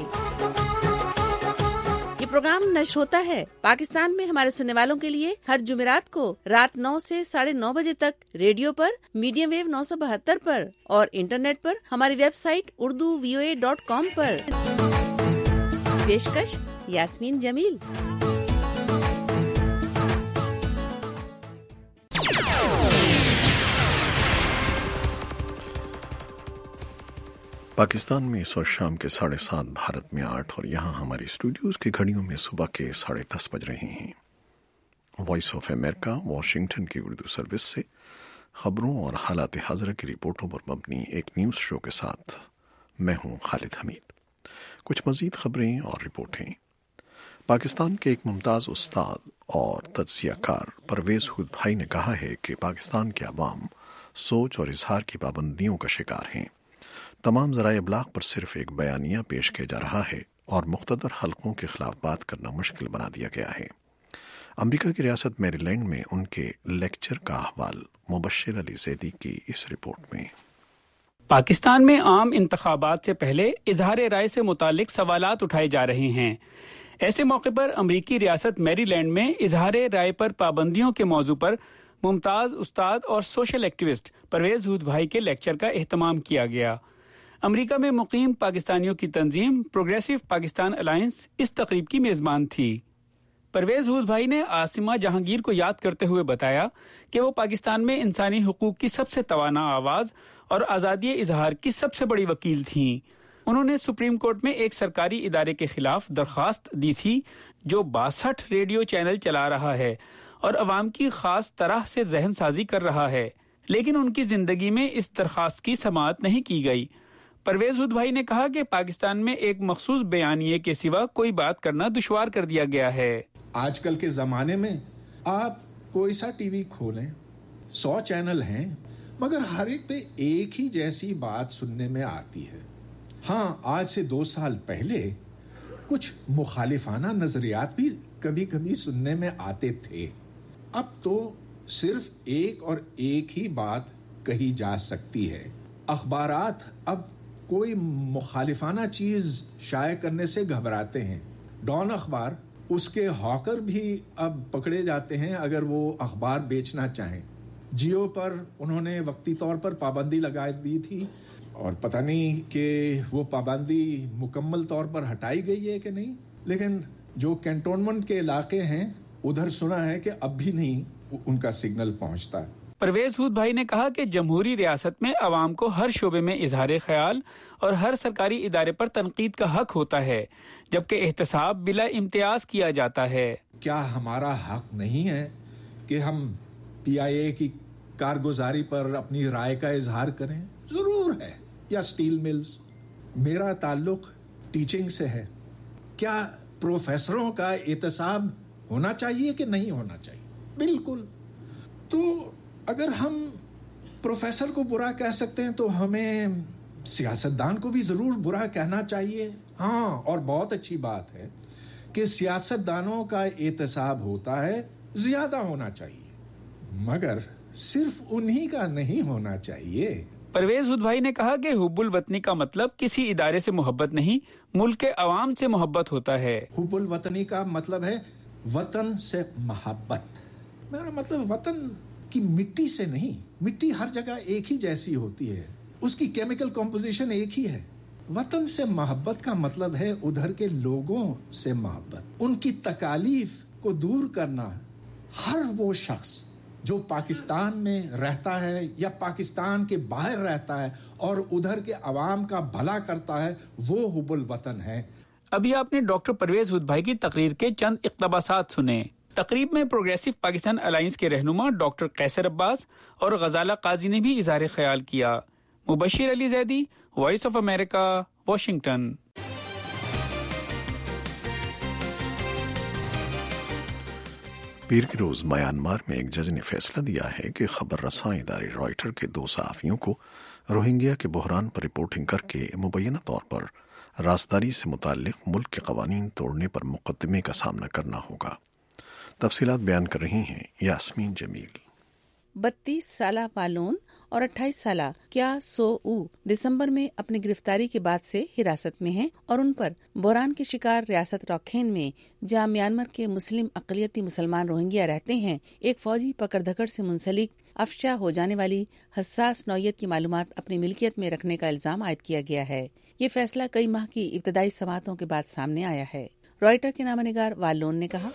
ये प्रोग्राम नश्र होता है पाकिस्तान में हमारे सुनने वालों के लिए हर जुमेरात को रात 9 से 9:30 बजे तक रेडियो पर, मीडियम वेव 972 पर और इंटरनेट पर हमारी वेबसाइट urduvoa.com पर। पेशकश यास्मीन जमील। पाकिस्तान में इस वक्त शाम के 7:30, भारत में 8 और यहाँ हमारी स्टूडियोज की घड़ियों में सुबह के 10:30 बज रहे हैं। वॉइस ऑफ अमेरिका वॉशिंगटन की उर्दू सर्विस से खबरों और हालात हाज़िरा की रिपोर्टों पर मबनी एक न्यूज़ शो के साथ मैं हूँ खालिद हमीद। कुछ मज़ीद खबरें और रिपोर्टें। पाकिस्तान के एक मुमताज़ उस्ताद और तज्ज़ियाकार परवेज़ हुद भाई ने कहा है कि पाकिस्तान के अवाम सोच और इजहार की पाबंदियों का शिकार हैं। तमाम ज़राए इब्लाग पर सिर्फ एक बयानिया पेश किया जा रहा है और मुख्तदर हलकों के खिलाफ बात करना मुश्किल बना दिया गया है। अमेरिका की रियासत मैरीलैंड में उनके लेक्चर का अहवाल मुबश्शिर अली ज़ैदी की इस रिपोर्ट में। पाकिस्तान में आम इंतखाबात से पहले इजहार राय से मुतालिक सवालात उठाए जा रहे हैं। ऐसे मौके पर अमेरिकी रियासत मैरीलैंड में इजहार राय पर पाबंदियों के मौजू पर मुमताज़ उस्ताद और सोशल एक्टिविस्ट परवेज़ हुद भाई के लेक्चर का एहतमाम किया गया। अमेरिका में मुकीम पाकिस्तानियों की तंजीम प्रोग्रेसिव पाकिस्तान अलायंस इस तकरीब की मेज़बान थी। परवेज़ हुद भाई ने आसिमा जहांगीर को याद करते हुए बताया कि वो पाकिस्तान में इंसानी हुकूक की सबसे तवाना आवाज़ और आज़ादी इजहार की सबसे बड़ी वकील थीं। उन्होंने सुप्रीम कोर्ट में एक सरकारी इदारे के खिलाफ दरख्वास्त दी थी जो 62 रेडियो चैनल चला रहा है और अवाम की खास तरह से जहन साजी कर रहा है, लेकिन उनकी जिंदगी में इस दरख्वास्त की समाअत नहीं की गई। परवेज़ हुद भाई ने कहा कि पाकिस्तान में एक मखसूस बयानिए के सिवा कोई बात करना दुश्वार कर दिया गया है। आजकल के ज़माने में आप कोई सा टीवी खोलें, 100 चैनल हैं, मगर हर एक पे एक ही जैसी बात सुनने में आती है। हाँ, आज से 2 साल पहले कुछ मुखालिफाना नजरियात भी कभी कभी सुनने में आते थे। अब तो सिर्फ एक और एक ही बात कही जा सकती है। अखबारात अब कोई मुखालिफाना चीज शाये करने से घबराते हैं। डॉन अखबार, उसके हॉकर भी अब पकड़े जाते हैं अगर वो अखबार बेचना चाहें। जियो पर उन्होंने वक्ती तौर पर पाबंदी लगा दी थी और पता नहीं कि वो पाबंदी मुकम्मल तौर पर हटाई गई है कि नहीं, लेकिन जो कैंटोनमेंट के इलाके हैं उधर सुना है कि अब भी नहीं उनका सिग्नल पहुंचता है। परवेज़ हुद भाई ने कहा कि जमहूरी रियासत में अवाम को हर शोबे में इजहार ख्याल और हर सरकारी इदारे पर तनकीद का हक होता है, जबकि एहतसाब बिला इम्तियाज किया जाता है। क्या हमारा हक नहीं है कि हम PIA की कारगुजारी पर अपनी राय का इजहार करें? जरूर है। या स्टील मिल्स। मेरा ताल्लुक टीचिंग से है। क्या प्रोफेसरों का एहतसाब होना चाहिए कि नहीं होना चाहिए? बिल्कुल। तो अगर हम प्रोफेसर को बुरा कह सकते हैं तो हमें सियासतदान को भी जरूर बुरा कहना चाहिए। हाँ, और बहुत अच्छी बात है कि सियासतदानों का एहतसाब होता है, ज्यादा होना चाहिए, मगर सिर्फ उन्हीं का नहीं होना चाहिए। परवेज़ हुद भाई ने कहा कि हुब्बुल वतनी का मतलब किसी इदारे से मोहब्बत नहीं, मुल्क के अवाम से मोहब्बत होता है। हुब्बुल वतनी का मतलब है वतन से मोहब्बत। मेरा मतलब वतन की मिट्टी से नहीं। मिट्टी हर जगह एक ही जैसी होती है, उसकी केमिकल कॉम्पोजिशन एक ही है। वतन से मोहब्बत का मतलब है उधर के लोगों से मोहब्बत, उनकी तकालीफ को दूर करना। हर वो शख्स जो पाकिस्तान में रहता है या पाकिस्तान के बाहर रहता है और उधर के अवाम का भला करता है, वो हुब्बुल वतन है। अभी आपने डॉक्टर परवेज़ हुद भाई की तकरीर के चंद इक़्तिबासात सुने। तकरीब में प्रोग्रेसिव पाकिस्तान अलायंस के रहनुमा डॉक्टर कैसर अब्बास और गजाला काजी ने भी इजहार ख्याल किया। Mubashir Ali Zaidi, Voice of America, Washington. پیر کے روز میانمار میں ایک جج نے فیصلہ دیا ہے کہ خبر رساں ادارے رائٹر کے 2 صحافیوں کو روہنگیا کے بحران پر رپورٹنگ کر کے مبینہ طور پر رازداری سے متعلق ملک کے قوانین توڑنے پر مقدمے کا سامنا کرنا ہوگا۔ تفصیلات بیان کر رہی ہیں یاسمین جمیل۔ 32 سالہ پالون اور 28 سالہ کیا سو او دسمبر میں اپنی گرفتاری کے بعد سے حراست میں ہیں اور ان پر بحران کے شکار ریاست راکھین میں جہاں میانمار کے مسلم اقلیتی مسلمان روہنگیا رہتے ہیں ایک فوجی پکڑ دھکڑ سے منسلک افشا ہو جانے والی حساس نوعیت کی معلومات اپنی ملکیت میں رکھنے کا الزام عائد کیا گیا ہے۔ یہ فیصلہ کئی ماہ کی ابتدائی سماعتوں کے بعد سامنے آیا ہے۔ رائٹر کے نامہ نگار والون نے کہا،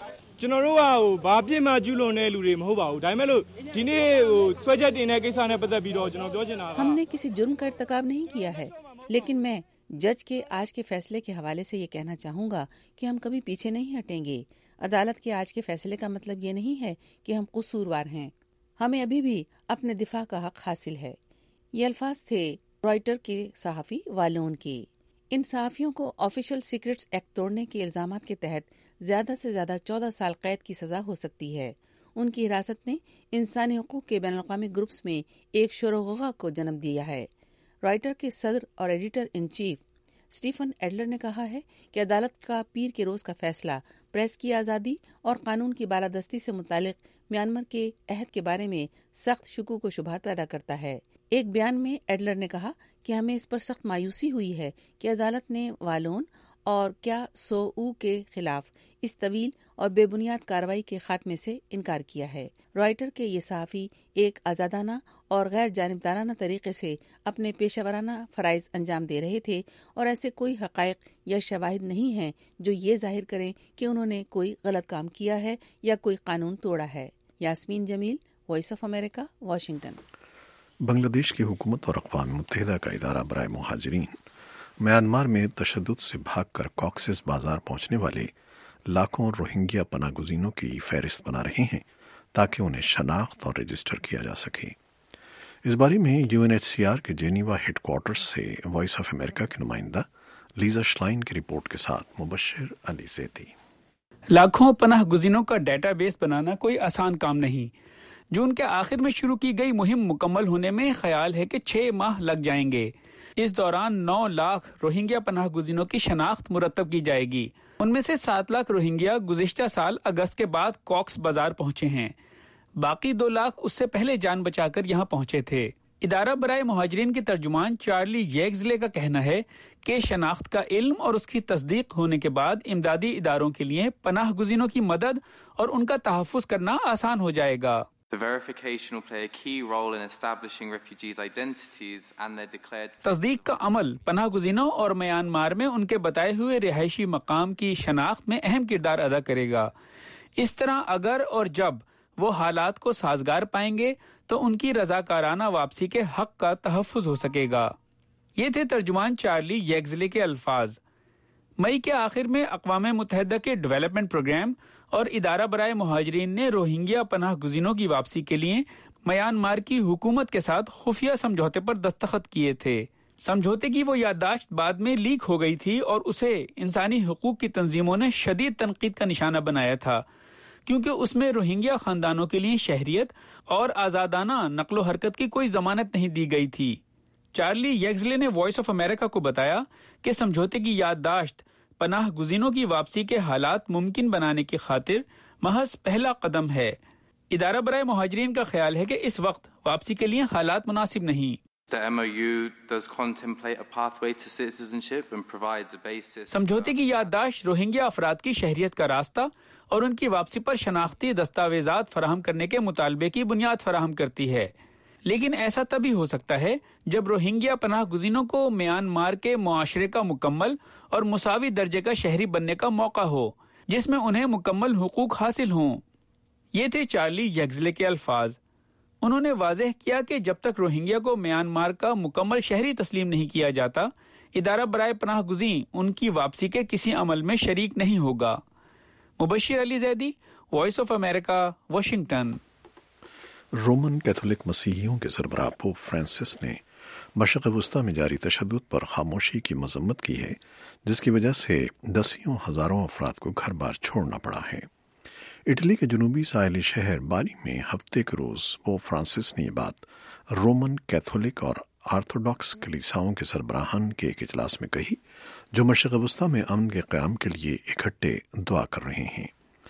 ہم نے کسی جرم کا ارتکاب نہیں کیا ہے، لیکن میں جج کے آج کے فیصلے کے حوالے سے یہ کہنا چاہوں گا کہ ہم کبھی پیچھے نہیں ہٹیں گے۔ عدالت کے آج کے فیصلے کا مطلب یہ نہیں ہے کہ ہم قصوروار ہیں، ہمیں ابھی بھی اپنے دفاع کا حق حاصل ہے۔ یہ الفاظ تھے رائٹر کے صحافی والون کے۔ ان صحافیوں کو آفیشل سیکرٹس ایکٹ توڑنے کے الزامات کے تحت زیادہ سے زیادہ 14 سال قید کی سزا ہو سکتی ہے۔ ان کی حراست نے انسانی حقوق کے بین الاقوامی گروپس میں ایک شور و غوغا کو جنم دیا ہے۔ رائٹر کے صدر اور editor in chief Stephen Adler نے کہا ہے کہ عدالت کا پیر کے روز کا فیصلہ پریس کی آزادی اور قانون کی بالادستی سے متعلق میانمار کے عہد کے بارے میں سخت شکوک و شبہات پیدا کرتا ہے۔ ایک بیان میں ایڈلر نے کہا کہ ہمیں اس پر سخت مایوسی ہوئی ہے کہ عدالت نے والون اور کیا سو او کے خلاف اس طویل اور بے بنیاد کارروائی کے خاتمے سے انکار کیا ہے۔ رائٹر کے یہ صحافی ایک آزادانہ اور غیر جانبدارانہ طریقے سے اپنے پیشہ ورانہ فرائض انجام دے رہے تھے اور ایسے کوئی حقائق یا شواہد نہیں ہیں جو یہ ظاہر کریں کہ انہوں نے کوئی غلط کام کیا ہے یا کوئی قانون توڑا ہے۔ Yasmeen Jamil, Voice of America, Washington. Bangladesh کی حکومت اور اقوام متحدہ کا ادارہ برائے مہاجرین میانمار میں تشدد سے بھاگ کر کاکسس بازار پہنچنے والے لاکھوں روہنگیا پناہ گزینوں کی فہرست بنا رہے ہیں تاکہ انہیں شناخت اور رجسٹر کیا جا سکے۔ اس بارے میں UNHCR کے جینیوا ہیڈ کوارٹرز سے وائس آف امریکہ کے نمائندہ لیزا شلائن کی رپورٹ کے ساتھ مبشر علی زیدی۔ لاکھوں پناہ گزینوں کا ڈیٹا بیس بنانا کوئی آسان کام نہیں۔ جون کے آخر میں شروع کی گئی مہم مکمل ہونے میں خیال ہے کہ 6 ماہ لگ جائیں گے۔ اس دوران 9 لاکھ روہنگیا پناہ گزینوں کی شناخت مرتب کی جائے گی۔ ان میں سے 7 لاکھ روہنگیا گزشتہ سال اگست کے بعد کاکس بازار پہنچے ہیں، باقی 2 لاکھ اس سے پہلے جان بچا کر یہاں پہنچے تھے۔ ادارہ برائے مہاجرین کے ترجمان چارلی یگزلے کا کہنا ہے کہ شناخت کا علم اور اس کی تصدیق ہونے کے بعد امدادی اداروں کے لیے پناہ گزینوں کی مدد اور ان کا تحفظ کرنا آسان ہو جائے گا۔ The verification will play a key role in establishing refugees' identities and their declared... تصدیق کا عمل پناہ گزینوں اور میانمار میں ان کے بتائے ہوئے رہائشی مقام کی شناخت میں اہم کردار ادا کرے گا۔ اس طرح اگر اور جب وہ حالات کو سازگار پائیں گے تو ان کی رضاکارانہ واپسی کے حق کا تحفظ ہو سکے گا۔ یہ تھے ترجمان چارلی یگزلے کے الفاظ۔ مئی کے آخر میں اقوام متحدہ کے ڈیولپمنٹ پروگرام اور ادارہ برائے مہاجرین نے روہنگیا پناہ گزینوں کی واپسی کے لیے میانمار کی حکومت کے ساتھ خفیہ سمجھوتے پر دستخط کیے تھے۔ سمجھوتے کی وہ یادداشت بعد میں لیک ہو گئی تھی اور اسے انسانی حقوق کی تنظیموں نے شدید تنقید کا نشانہ بنایا تھا، کیونکہ اس میں روہنگیا خاندانوں کے لیے شہریت اور آزادانہ نقل و حرکت کی کوئی ضمانت نہیں دی گئی تھی۔ چارلی یگزلے نے وائس آف امریکہ کو بتایا کہ سمجھوتے کی یادداشت پناہ گزینوں کی واپسی کے حالات ممکن بنانے کی خاطر محض پہلا قدم ہے۔ ادارہ برائے مہاجرین کا خیال ہے کہ اس وقت واپسی کے لیے حالات مناسب نہیں۔ The MOU does contemplate a pathway to citizenship and provides a basis. سمجھوتے کی یادداشت روہنگیا افراد کی شہریت کا راستہ اور ان کی واپسی پر شناختی دستاویزات فراہم کرنے کے مطالبے کی بنیاد فراہم کرتی ہے، لیکن ایسا تبھی ہو سکتا ہے جب روہنگیا پناہ گزینوں کو میانمار کے معاشرے کا مکمل اور مساوی درجے کا شہری بننے کا موقع ہو، جس میں انہیں مکمل حقوق حاصل ہوں۔ یہ تھے چارلی یگزلے کے الفاظ۔ انہوں نے واضح کیا کہ جب تک روہنگیا کو میانمار کا مکمل شہری تسلیم نہیں کیا جاتا، ادارہ برائے پناہ گزین ان کی واپسی کے کسی عمل میں شریک نہیں ہوگا۔ Mubashir Ali Zaidi, Voice of America, Washington. Roman Catholic مسیحیوں کے سربراہ پوپ فرانسس نے مشرق وسطی میں جاری تشدد پر خاموشی کی مذمت کی ہے، جس کی وجہ سے دسیوں ہزاروں افراد کو گھر بار چھوڑنا پڑا ہے۔ اٹلی کے جنوبی ساحلی شہر باری میں ہفتے کے روز پوپ فرانسس نے یہ بات رومن کیتھولک اور آرتھوڈاکس کلیساؤں کے سربراہان کے ایک اجلاس میں کہی، جو مشرق وسطیٰ میں امن کے قیام کے لیے اکٹھے دعا کر رہے ہیں۔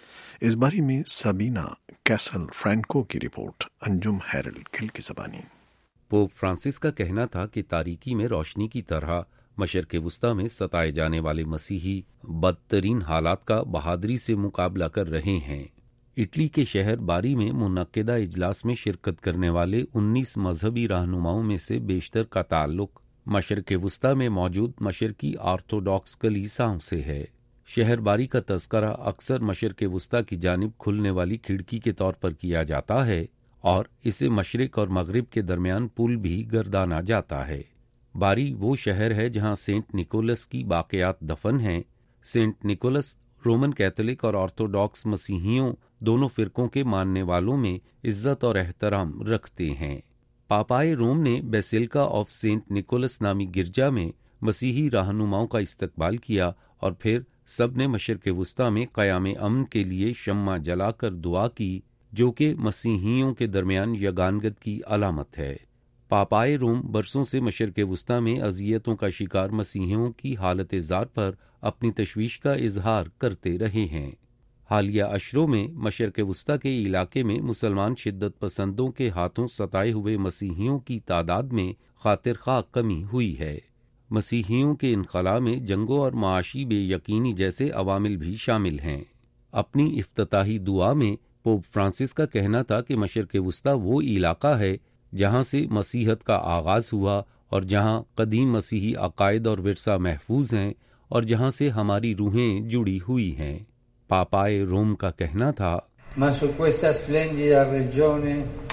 اس بارے میں سابینہ کیسل فرینکو کی رپورٹ، انجم ہیرلڈ گل کی زبانی۔ پوپ فرانسس کا کہنا تھا کہ تاریکی میں روشنی کی طرح مشرق وسطیٰ میں ستائے جانے والے مسیحی بدترین حالات کا بہادری سے مقابلہ کر رہے ہیں۔ اٹلی کے شہر باری میں منعقدہ اجلاس میں شرکت کرنے والے 19 مذہبی رہنماؤں میں سے بیشتر کا تعلق مشرق وسطیٰ میں موجود مشرقی آرتھوڈاکس کلیساؤں سے ہے۔ شہر باری کا تذکرہ اکثر مشرق وسطیٰ کی جانب کھلنے والی کھڑکی کے طور پر کیا جاتا ہے اور اسے مشرق اور مغرب کے درمیان پل بھی گردانا جاتا ہے۔ باری وہ شہر ہے جہاں سینٹ نکولس کی باقیات دفن ہیں۔ سینٹ نکولس رومن کیتھولک اور آرتھوڈاکس مسیحیوں دونوں فرقوں کے ماننے والوں میں عزت اور احترام رکھتے ہیں۔ پاپائے روم نے بیسیلکا آف سینٹ نکولس نامی گرجا میں مسیحی رہنماؤں کا استقبال کیا اور پھر سب نے مشرق وسطیٰ میں قیام امن کے لیے شمع جلا کر دعا کی، جو کہ مسیحیوں کے درمیان یگانگت کی علامت ہے۔ پاپائے روم برسوں سے مشرق وسطیٰ میں اذیتوں کا شکار مسیحیوں کی حالت زار پر اپنی تشویش کا اظہار کرتے رہے ہیں۔ حالیہ اشروں میں مشرق وسطیٰ کے علاقے میں مسلمان شدت پسندوں کے ہاتھوں ستائے ہوئے مسیحیوں کی تعداد میں خاطر خواہ کمی ہوئی ہے۔ مسیحیوں کے انخلاء میں جنگوں اور معاشی بے یقینی جیسے عوامل بھی شامل ہیں۔ اپنی افتتاحی دعا میں پوپ فرانسس کا کہنا تھا کہ مشرق وسطیٰ وہ علاقہ ہے جہاں سے مسیحت کا آغاز ہوا اور جہاں قدیم مسیحی عقائد اور ورثہ محفوظ ہیں اور جہاں سے ہماری روحیں جڑی ہوئی ہیں۔ پاپائے روم کا کہنا تھا، Ma su questa splendida regione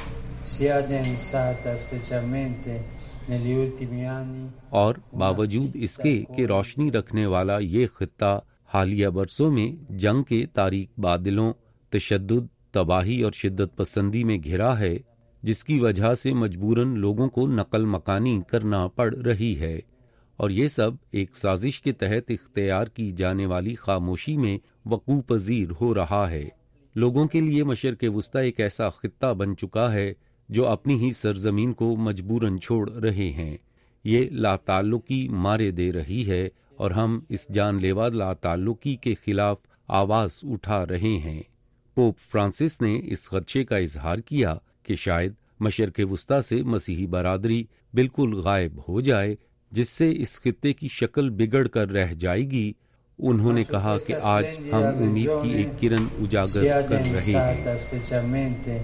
si è addensata specialmente negli ultimi anni اور باوجود اس کے کہ روشنی رکھنے والا یہ خطہ حالیہ برسوں میں جنگ کے تاریک بادلوں، تشدد، تباہی اور شدت پسندی میں گھرا ہے، جس کی وجہ سے مجبوراً لوگوں کو نقل مکانی کرنا پڑ رہی ہے، اور یہ سب ایک سازش کے تحت اختیار کی جانے والی خاموشی میں وقوع پذیر ہو رہا ہے۔ لوگوں کے لیے مشرق وسطیٰ ایک ایسا خطہ بن چکا ہے جو اپنی ہی سرزمین کو مجبوراً چھوڑ رہے ہیں۔ یہ لا تعلقی مارے دے رہی ہے اور ہم اس جان لیوا لا تعلقی کے خلاف آواز اٹھا رہے ہیں۔ پوپ فرانسس نے اس خدشے کا اظہار کیا کہ شاید مشرق وسطیٰ سے مسیحی برادری بالکل غائب ہو جائے، جس سے اس خطے کی شکل بگڑ کر رہ جائے گی۔ انہوں نے کہا کہ آج ہم امید کی ایک کرن اجاگر کر رہے ہیں۔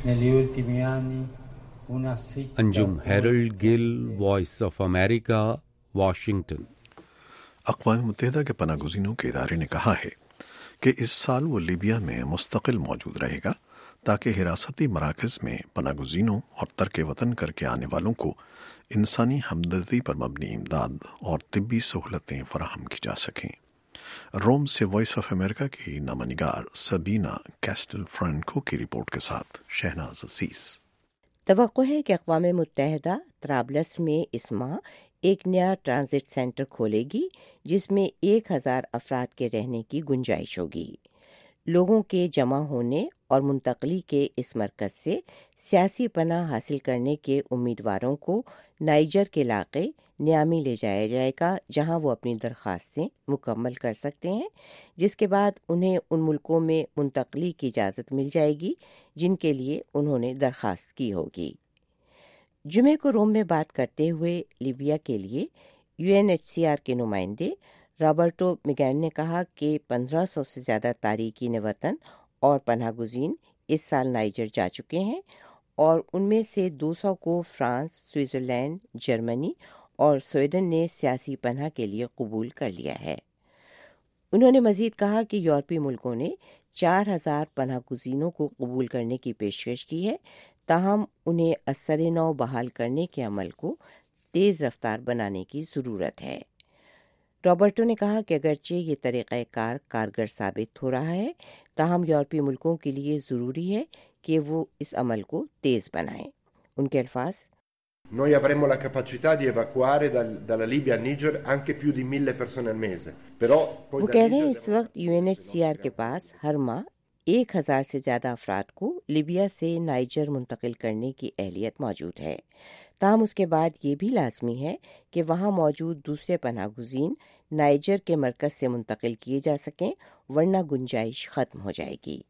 Anjum Harold Gill, Voice of America, Washington. اقوام متحدہ کے پناہ گزینوں کے ادارے نے کہا ہے کہ اس سال وہ لیبیا میں مستقل موجود رہے گا تاکہ حراستی مراکز میں پناہ گزینوں اور ترک وطن کر کے آنے والوں کو انسانی ہمدردی پر مبنی امداد اور طبی سہولتیں فراہم کی جا سکیں۔ روم سے وائس آف امریکہ کی نامہ نگار سابینہ کیسٹل فرینکو کی رپورٹ کے ساتھ شہناز عزیز۔ توقع ہے کہ اقوام متحدہ طرابلس میں اس ماہ ایک نیا ٹرانزٹ سینٹر کھولے گی جس میں 1000 افراد کے رہنے کی گنجائش ہوگی۔ لوگوں کے جمع ہونے اور منتقلی کے اس مرکز سے سیاسی پناہ حاصل کرنے کے امیدواروں کو نائجر کے علاقے نیامی لے جایا جائے گا، جہاں وہ اپنی درخواستیں مکمل کر سکتے ہیں، جس کے بعد انہیں ان ملکوں میں منتقلی کی اجازت مل جائے گی جن کے لیے انہوں نے درخواست کی ہوگی۔ جمعے کو روم میں بات کرتے ہوئے لیبیا کے لیے UNHCR کے نمائندے رابرٹو میگین نے کہا کہ 1500 سے زیادہ تارکین وطن اور پناہ گزین اس سال نائجر جا چکے ہیں اور ان میں سے 200 کو فرانس، سوئٹزرلینڈ، جرمنی اور سویڈن نے سیاسی پناہ کے لیے قبول کر لیا ہے۔ انہوں نے مزید کہا کہ یورپی ملکوں نے 4000 پناہ گزینوں کو قبول کرنے کی پیشکش کی ہے، تاہم انہیں اثر نو بحال کرنے کے عمل کو تیز رفتار بنانے کی ضرورت ہے۔ رابرٹو نے کہا کہ اگرچہ یہ طریقہ کار کارگر ثابت ہو رہا ہے، تاہم یورپی ملکوں کے لیے ضروری ہے کہ وہ اس عمل کو تیز بنائیں۔ ان کے الفاظ، Noi avremmo la capacità di evacuare dalla Libia al Niger anche più di 1000 persone al mese. Però poi وہ کہہ رہے ہیں اس وقت UNHCR کے پاس ہر ماہ 1000 سے زیادہ افراد کو لیبیا سے نائجر منتقل کرنے کی اہلیت موجود ہے، تاہم اس کے بعد یہ بھی لازمی ہے کہ وہاں موجود دوسرے پناہ گزین نائجر کے مرکز سے منتقل کیے جا سکیں، ورنہ گنجائش ختم ہو جائے گی۔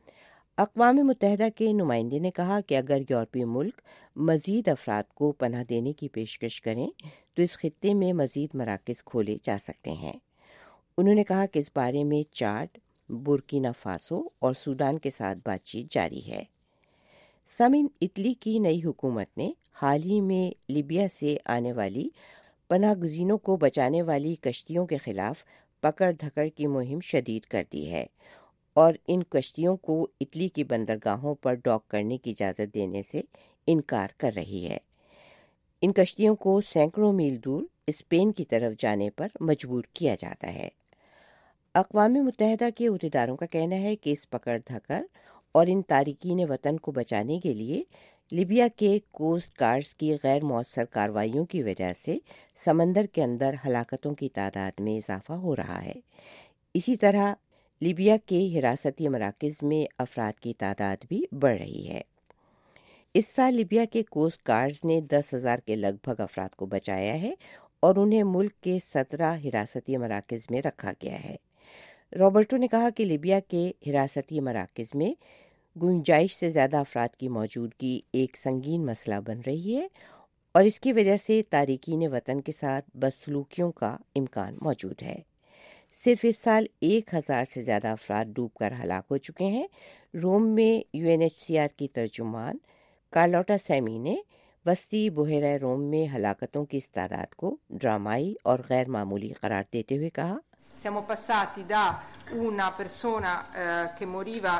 اقوام متحدہ کے نمائندے نے کہا کہ اگر یورپی ملک مزید افراد کو پناہ دینے کی پیشکش کریں تو اس خطے میں مزید مراکز کھولے جا سکتے ہیں۔ انہوں نے کہا کہ اس بارے میں چاڈ، برکینا فاسو اور سوڈان کے ساتھ بات چیت جاری ہے۔ سامعین، اٹلی کی نئی حکومت نے حال ہی میں لیبیا سے آنے والی پناہ گزینوں کو بچانے والی کشتیوں کے خلاف پکڑ دھکڑ کی مہم شدید کر دی ہے اور ان کشتیوں کو اٹلی کی بندرگاہوں پر ڈاک کرنے کی اجازت دینے سے انکار کر رہی ہے۔ ان کشتیوں کو سینکڑوں میل دور اسپین کی طرف جانے پر مجبور کیا جاتا ہے۔ اقوام متحدہ کے عہدیداروں کا کہنا ہے کہ اس پکڑ دھکڑ اور ان تارکین وطن کو بچانے کے لیے لیبیا کے کوسٹ گارڈز کی غیر مؤثر کارروائیوں کی وجہ سے سمندر کے اندر ہلاکتوں کی تعداد میں اضافہ ہو رہا ہے۔ اسی طرح لیبیا کے حراستی مراکز میں افراد کی تعداد بھی بڑھ رہی ہے۔ اس سال لیبیا کے کوسٹ گارڈز نے 10,000 کے لگ بھگ افراد کو بچایا ہے اور انہیں ملک کے 17 حراستی مراکز میں رکھا گیا ہے۔ رابرٹو نے کہا کہ لیبیا کے حراستی مراکز میں گنجائش سے زیادہ افراد کی موجودگی ایک سنگین مسئلہ بن رہی ہے اور اس کی وجہ سے تارکین وطن کے ساتھ بدسلوکیوں کا امکان موجود ہے۔ صرف اس سال 1000 سے زیادہ افراد ڈوب کر ہلاک ہو چکے ہیں۔ روم میں UNHCR کی ترجمان کارلوٹا سیمی نے وسطی بحیرہ روم میں ہلاکتوں کی اس تعداد کو ڈرامائی اور غیر معمولی قرار دیتے ہوئے کہا، Siamo passati da una persona che moriva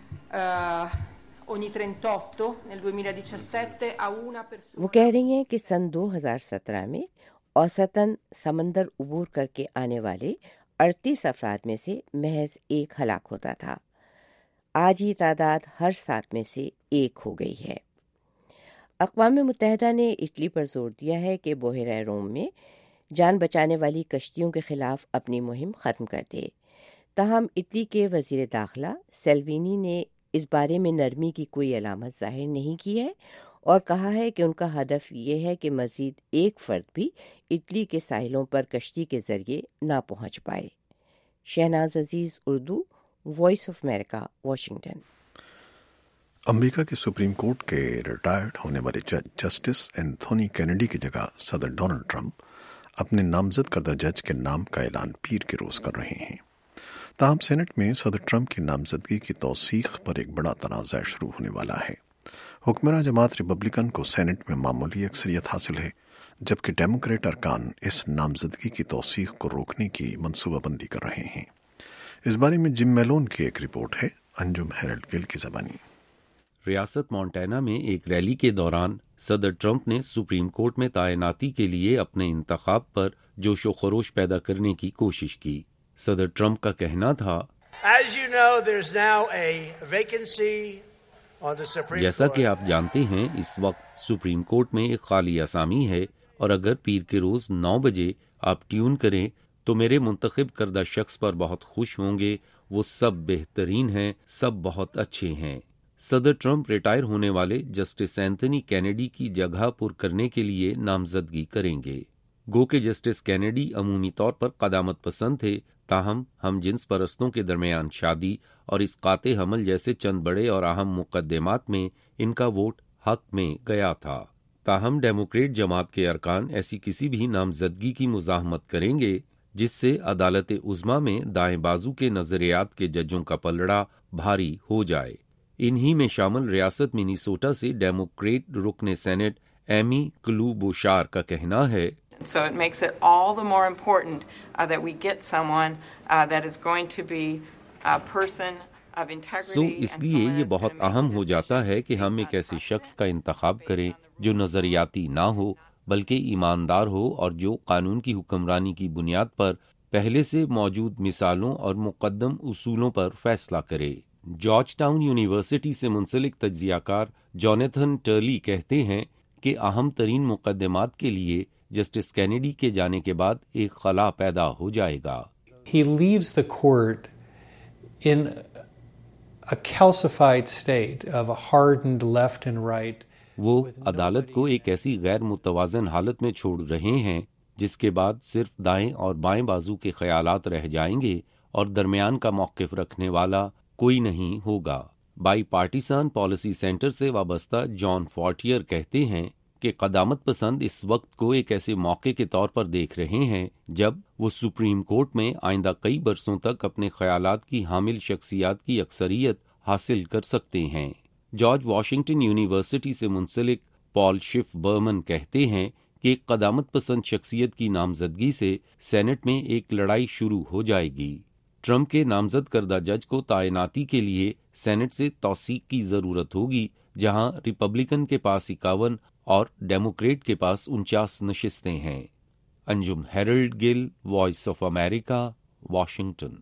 ogni 38 nel 2017 a una persona۔ وہ کہہ رہی ہیں کہ سن 2017 میں اوسطاً سمندر عبور کر کے آنے والے 38 افراد میں سے محض ایک ہلاک ہوتا تھا۔ آج یہ تعداد ہر 7 میں سے ایک ہو گئی ہے۔ اقوام متحدہ نے اٹلی پر زور دیا ہے کہ بحیرہ روم میں جان بچانے والی کشتیوں کے خلاف اپنی مہم ختم کر دے، تاہم اٹلی کے وزیر داخلہ سیلوینی نے اس بارے میں نرمی کی کوئی علامت ظاہر نہیں کی ہے اور کہا ہے کہ ان کا ہدف یہ ہے کہ مزید ایک فرد بھی اٹلی کے ساحلوں پر کشتی کے ذریعے نہ پہنچ پائے۔ Shahnaz Aziz, Urdu, Voice of America, Washington. America کے سپریم کورٹ کے ریٹائرڈ ہونے والے جج جسٹس اینتھونی کینیڈی کی جگہ صدر ڈونلڈ ٹرمپ اپنے نامزد کردہ جج کے نام کا اعلان پیر کے روز کر رہے ہیں۔ تاہم سینٹ میں صدر ٹرمپ کی نامزدگی کی توثیق پر ایک بڑا تنازع شروع ہونے والا ہے۔ حکمراں جماعت ریپبلکن کو سینٹ میں معمولی اکثریت حاصل ہے، جبکہ ڈیموکریٹ ارکان اس نامزدگی کی توثیق کو روکنے کی منصوبہ بندی کر رہے ہیں۔ اس بارے میں جم میلون کی ایک رپورٹ ہے، انجم ہیرلڈ گل کی زبانی۔ ریاست مونٹانا میں ایک ریلی کے دوران صدر ٹرمپ نے سپریم کورٹ میں تعیناتی کے لیے اپنے انتخاب پر جوش و خروش پیدا کرنے کی کوشش کی۔ صدر ٹرمپ کا کہنا تھا، جیسا کہ آپ جانتے ہیں اس وقت سپریم کورٹ میں ایک خالی اسامی ہے اور اگر پیر کے روز 9 بجے آپ ٹیون کریں تو میرے منتخب کردہ شخص پر بہت خوش ہوں گے۔ وہ سب بہترین ہیں، سب بہت اچھے ہیں۔ صدر ٹرمپ ریٹائر ہونے والے جسٹس اینتھونی کینیڈی کی جگہ پر کرنے کے لیے نامزدگی کریں گے۔ گو کہ جسٹس کینیڈی عمومی طور پر قدامت پسند تھے، تاہم ہم جنس پرستوں کے درمیان شادی اور اسقاط حمل جیسے چند بڑے اور اہم مقدمات میں ان کا ووٹ حق میں گیا تھا۔ تاہم ڈیموکریٹ جماعت کے ارکان ایسی کسی بھی نامزدگی کی مزاحمت کریں گے جس سے عدالت عظمیٰ میں دائیں بازو کے نظریات کے ججوں کا پلڑا بھاری ہو جائے۔ انہی میں شامل ریاست منیسوٹا سے ڈیموکریٹ رکن سینٹ ایمی کلوبوشار کا کہنا ہے، So it makes it all the more important that we get someone that is going to be a person of integrity. اس لیے یہ بہت اہم ہو جاتا ہے کہ ہم ایک ایسے شخص کا انتخاب کریں جو نظریاتی نہ ہو بلکہ ایماندار ہو اور جو قانون کی حکمرانی کی بنیاد پر پہلے سے موجود مثالوں اور مقدم اصولوں پر فیصلہ کرے۔ جارج ٹاؤن یونیورسٹی سے منسلک تجزیہ کار جونیتھن ٹرلی کہتے ہیں کہ اہم ترین مقدمات کے لیے جسٹس کینیڈی کے جانے کے بعد ایک خلا پیدا ہو جائے گا۔ He leaves the court in a calcified state of a hardened left and right. وہ عدالت کو ایک ایسی غیر متوازن حالت میں چھوڑ رہے ہیں جس کے بعد صرف دائیں اور بائیں بازو کے خیالات رہ جائیں گے اور درمیان کا موقف رکھنے والا کوئی نہیں ہوگا۔ بائی پارٹیسن پالیسی سینٹر سے وابستہ جان فورٹیئر کہتے ہیں کہ قدامت پسند اس وقت کو ایک ایسے موقع کے طور پر دیکھ رہے ہیں جب وہ سپریم کورٹ میں آئندہ کئی برسوں تک اپنے خیالات کی حامل شخصیات کی اکثریت حاصل کر سکتے ہیں۔ جارج واشنگٹن یونیورسٹی سے منسلک پال شف برمن کہتے ہیں کہ قدامت پسند شخصیت کی نامزدگی سے سینٹ میں ایک لڑائی شروع ہو جائے گی۔ ٹرمپ کے نامزد کردہ جج کو تعیناتی کے لیے سینٹ سے توثیق کی ضرورت ہوگی، جہاں ریپبلکن کے پاس 51 اور ڈیموکریٹ کے پاس 49 نشستیں ہیں۔ Anjum Harold Gill, Voice of America, Washington.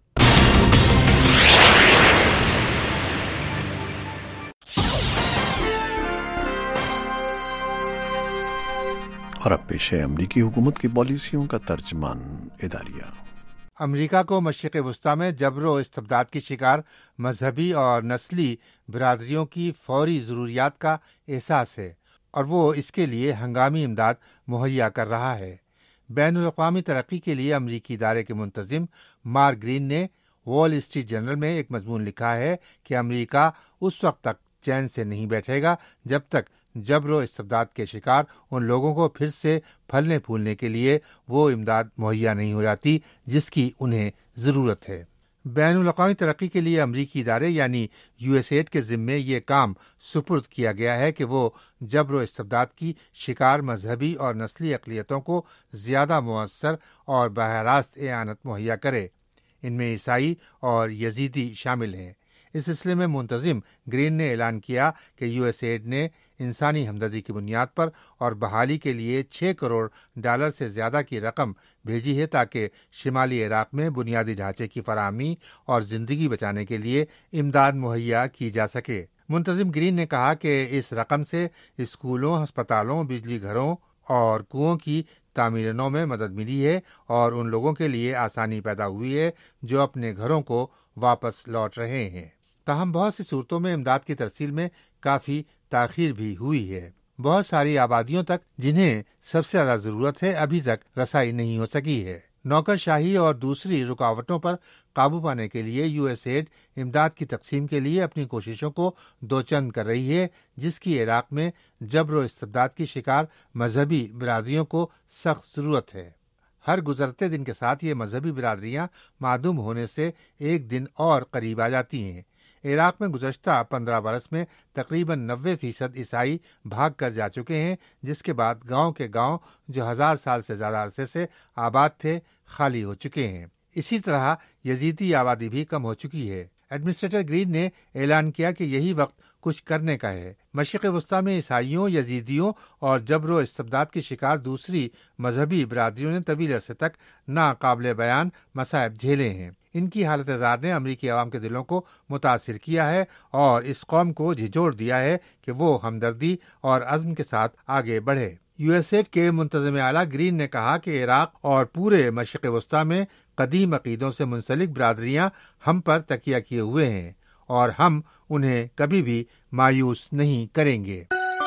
اور اب پیش ہے امریکی حکومت کی پالیسیوں کا ترجمان اداریہ۔ امریکہ کو مشرق وسطی میں جبر و استبداد کی شکار مذہبی اور نسلی برادریوں کی فوری ضروریات کا احساس ہے اور وہ اس کے لیے ہنگامی امداد مہیا کر رہا ہے۔ بین الاقوامی ترقی کے لیے امریکی ادارے کے منتظم مارک گرین نے وال اسٹریٹ جرنل میں ایک مضمون لکھا ہے کہ امریکہ اس وقت تک چین سے نہیں بیٹھے گا جب تک جبر و استبداد کے شکار ان لوگوں کو پھر سے پھلنے پھولنے کے لیے وہ امداد مہیا نہیں ہو جاتی جس کی انہیں ضرورت ہے۔ بین الاقوامی ترقی کے لیے امریکی ادارے یعنی یو ایس ایڈ کے ذمے یہ کام سپرد کیا گیا ہے کہ وہ جبر و استبداد کی شکار مذہبی اور نسلی اقلیتوں کو زیادہ مؤثر اور براہ راست اعانت مہیا کرے۔ ان میں عیسائی اور یزیدی شامل ہیں۔ اس سلسلے میں منتظم گرین نے اعلان کیا کہ یو ایس ایڈ نے انسانی ہمدردی کی بنیاد پر اور بحالی کے لیے $6 کروڑ سے زیادہ کی رقم بھیجی ہے تاکہ شمالی عراق میں بنیادی ڈھانچے کی فراہمی اور زندگی بچانے کے لیے امداد مہیا کی جا سکے۔ منتظم گرین نے کہا کہ اس رقم سے اسکولوں، ہسپتالوں، بجلی گھروں اور کنوؤں کی تعمیروں میں مدد ملی ہے اور ان لوگوں کے لیے آسانی پیدا ہوئی ہے جو اپنے گھروں کو واپس لوٹ رہے ہیں۔ تاہم بہت سی صورتوں میں امداد کی ترسیل میں کافی تاخیر بھی ہوئی ہے۔ بہت ساری آبادیوں تک جنہیں سب سے زیادہ ضرورت ہے ابھی تک رسائی نہیں ہو سکی ہے۔ نوکر شاہی اور دوسری رکاوٹوں پر قابو پانے کے لیے یو ایس ایڈ امداد کی تقسیم کے لیے اپنی کوششوں کو دوچند کر رہی ہے، جس کی عراق میں جبر و استبداد کی شکار مذہبی برادریوں کو سخت ضرورت ہے۔ ہر گزرتے دن کے ساتھ یہ مذہبی برادریاں معدوم ہونے سے ایک دن اور قریب آ جاتی ہیں۔ عراق میں گزشتہ 15 برس میں تقریباً 90% عیسائی بھاگ کر جا چکے ہیں، جس کے بعد گاؤں کے گاؤں جو 1000 سال سے زیادہ عرصے سے آباد تھے خالی ہو چکے ہیں۔ اسی طرح یزیدی آبادی بھی کم ہو چکی ہے۔ ایڈمنسٹریٹر گرین نے اعلان کیا کہ یہی وقت کچھ کرنے کا ہے۔ مشرق وسطی میں عیسائیوں، یزیدیوں اور جبر و استبداد کی شکار دوسری مذہبی برادریوں نے طویل عرصے تک ناقابل بیان مصائب جھیلے ہیں۔ ان کی حالت زار نے امریکی عوام کے دلوں کو متاثر کیا ہے اور اس قوم کو جھنجھوڑ دیا ہے کہ وہ ہمدردی اور عزم کے ساتھ آگے بڑھے۔ یو ایس ایڈ کے منتظم اعلیٰ گرین نے کہا کہ عراق اور پورے مشرق وسطی میں قدیم عقیدوں سے منسلک برادریاں ہم پر تکیہ کیے ہوئے ہیں اور ہم انہیں کبھی بھی مایوس نہیں کریں گے۔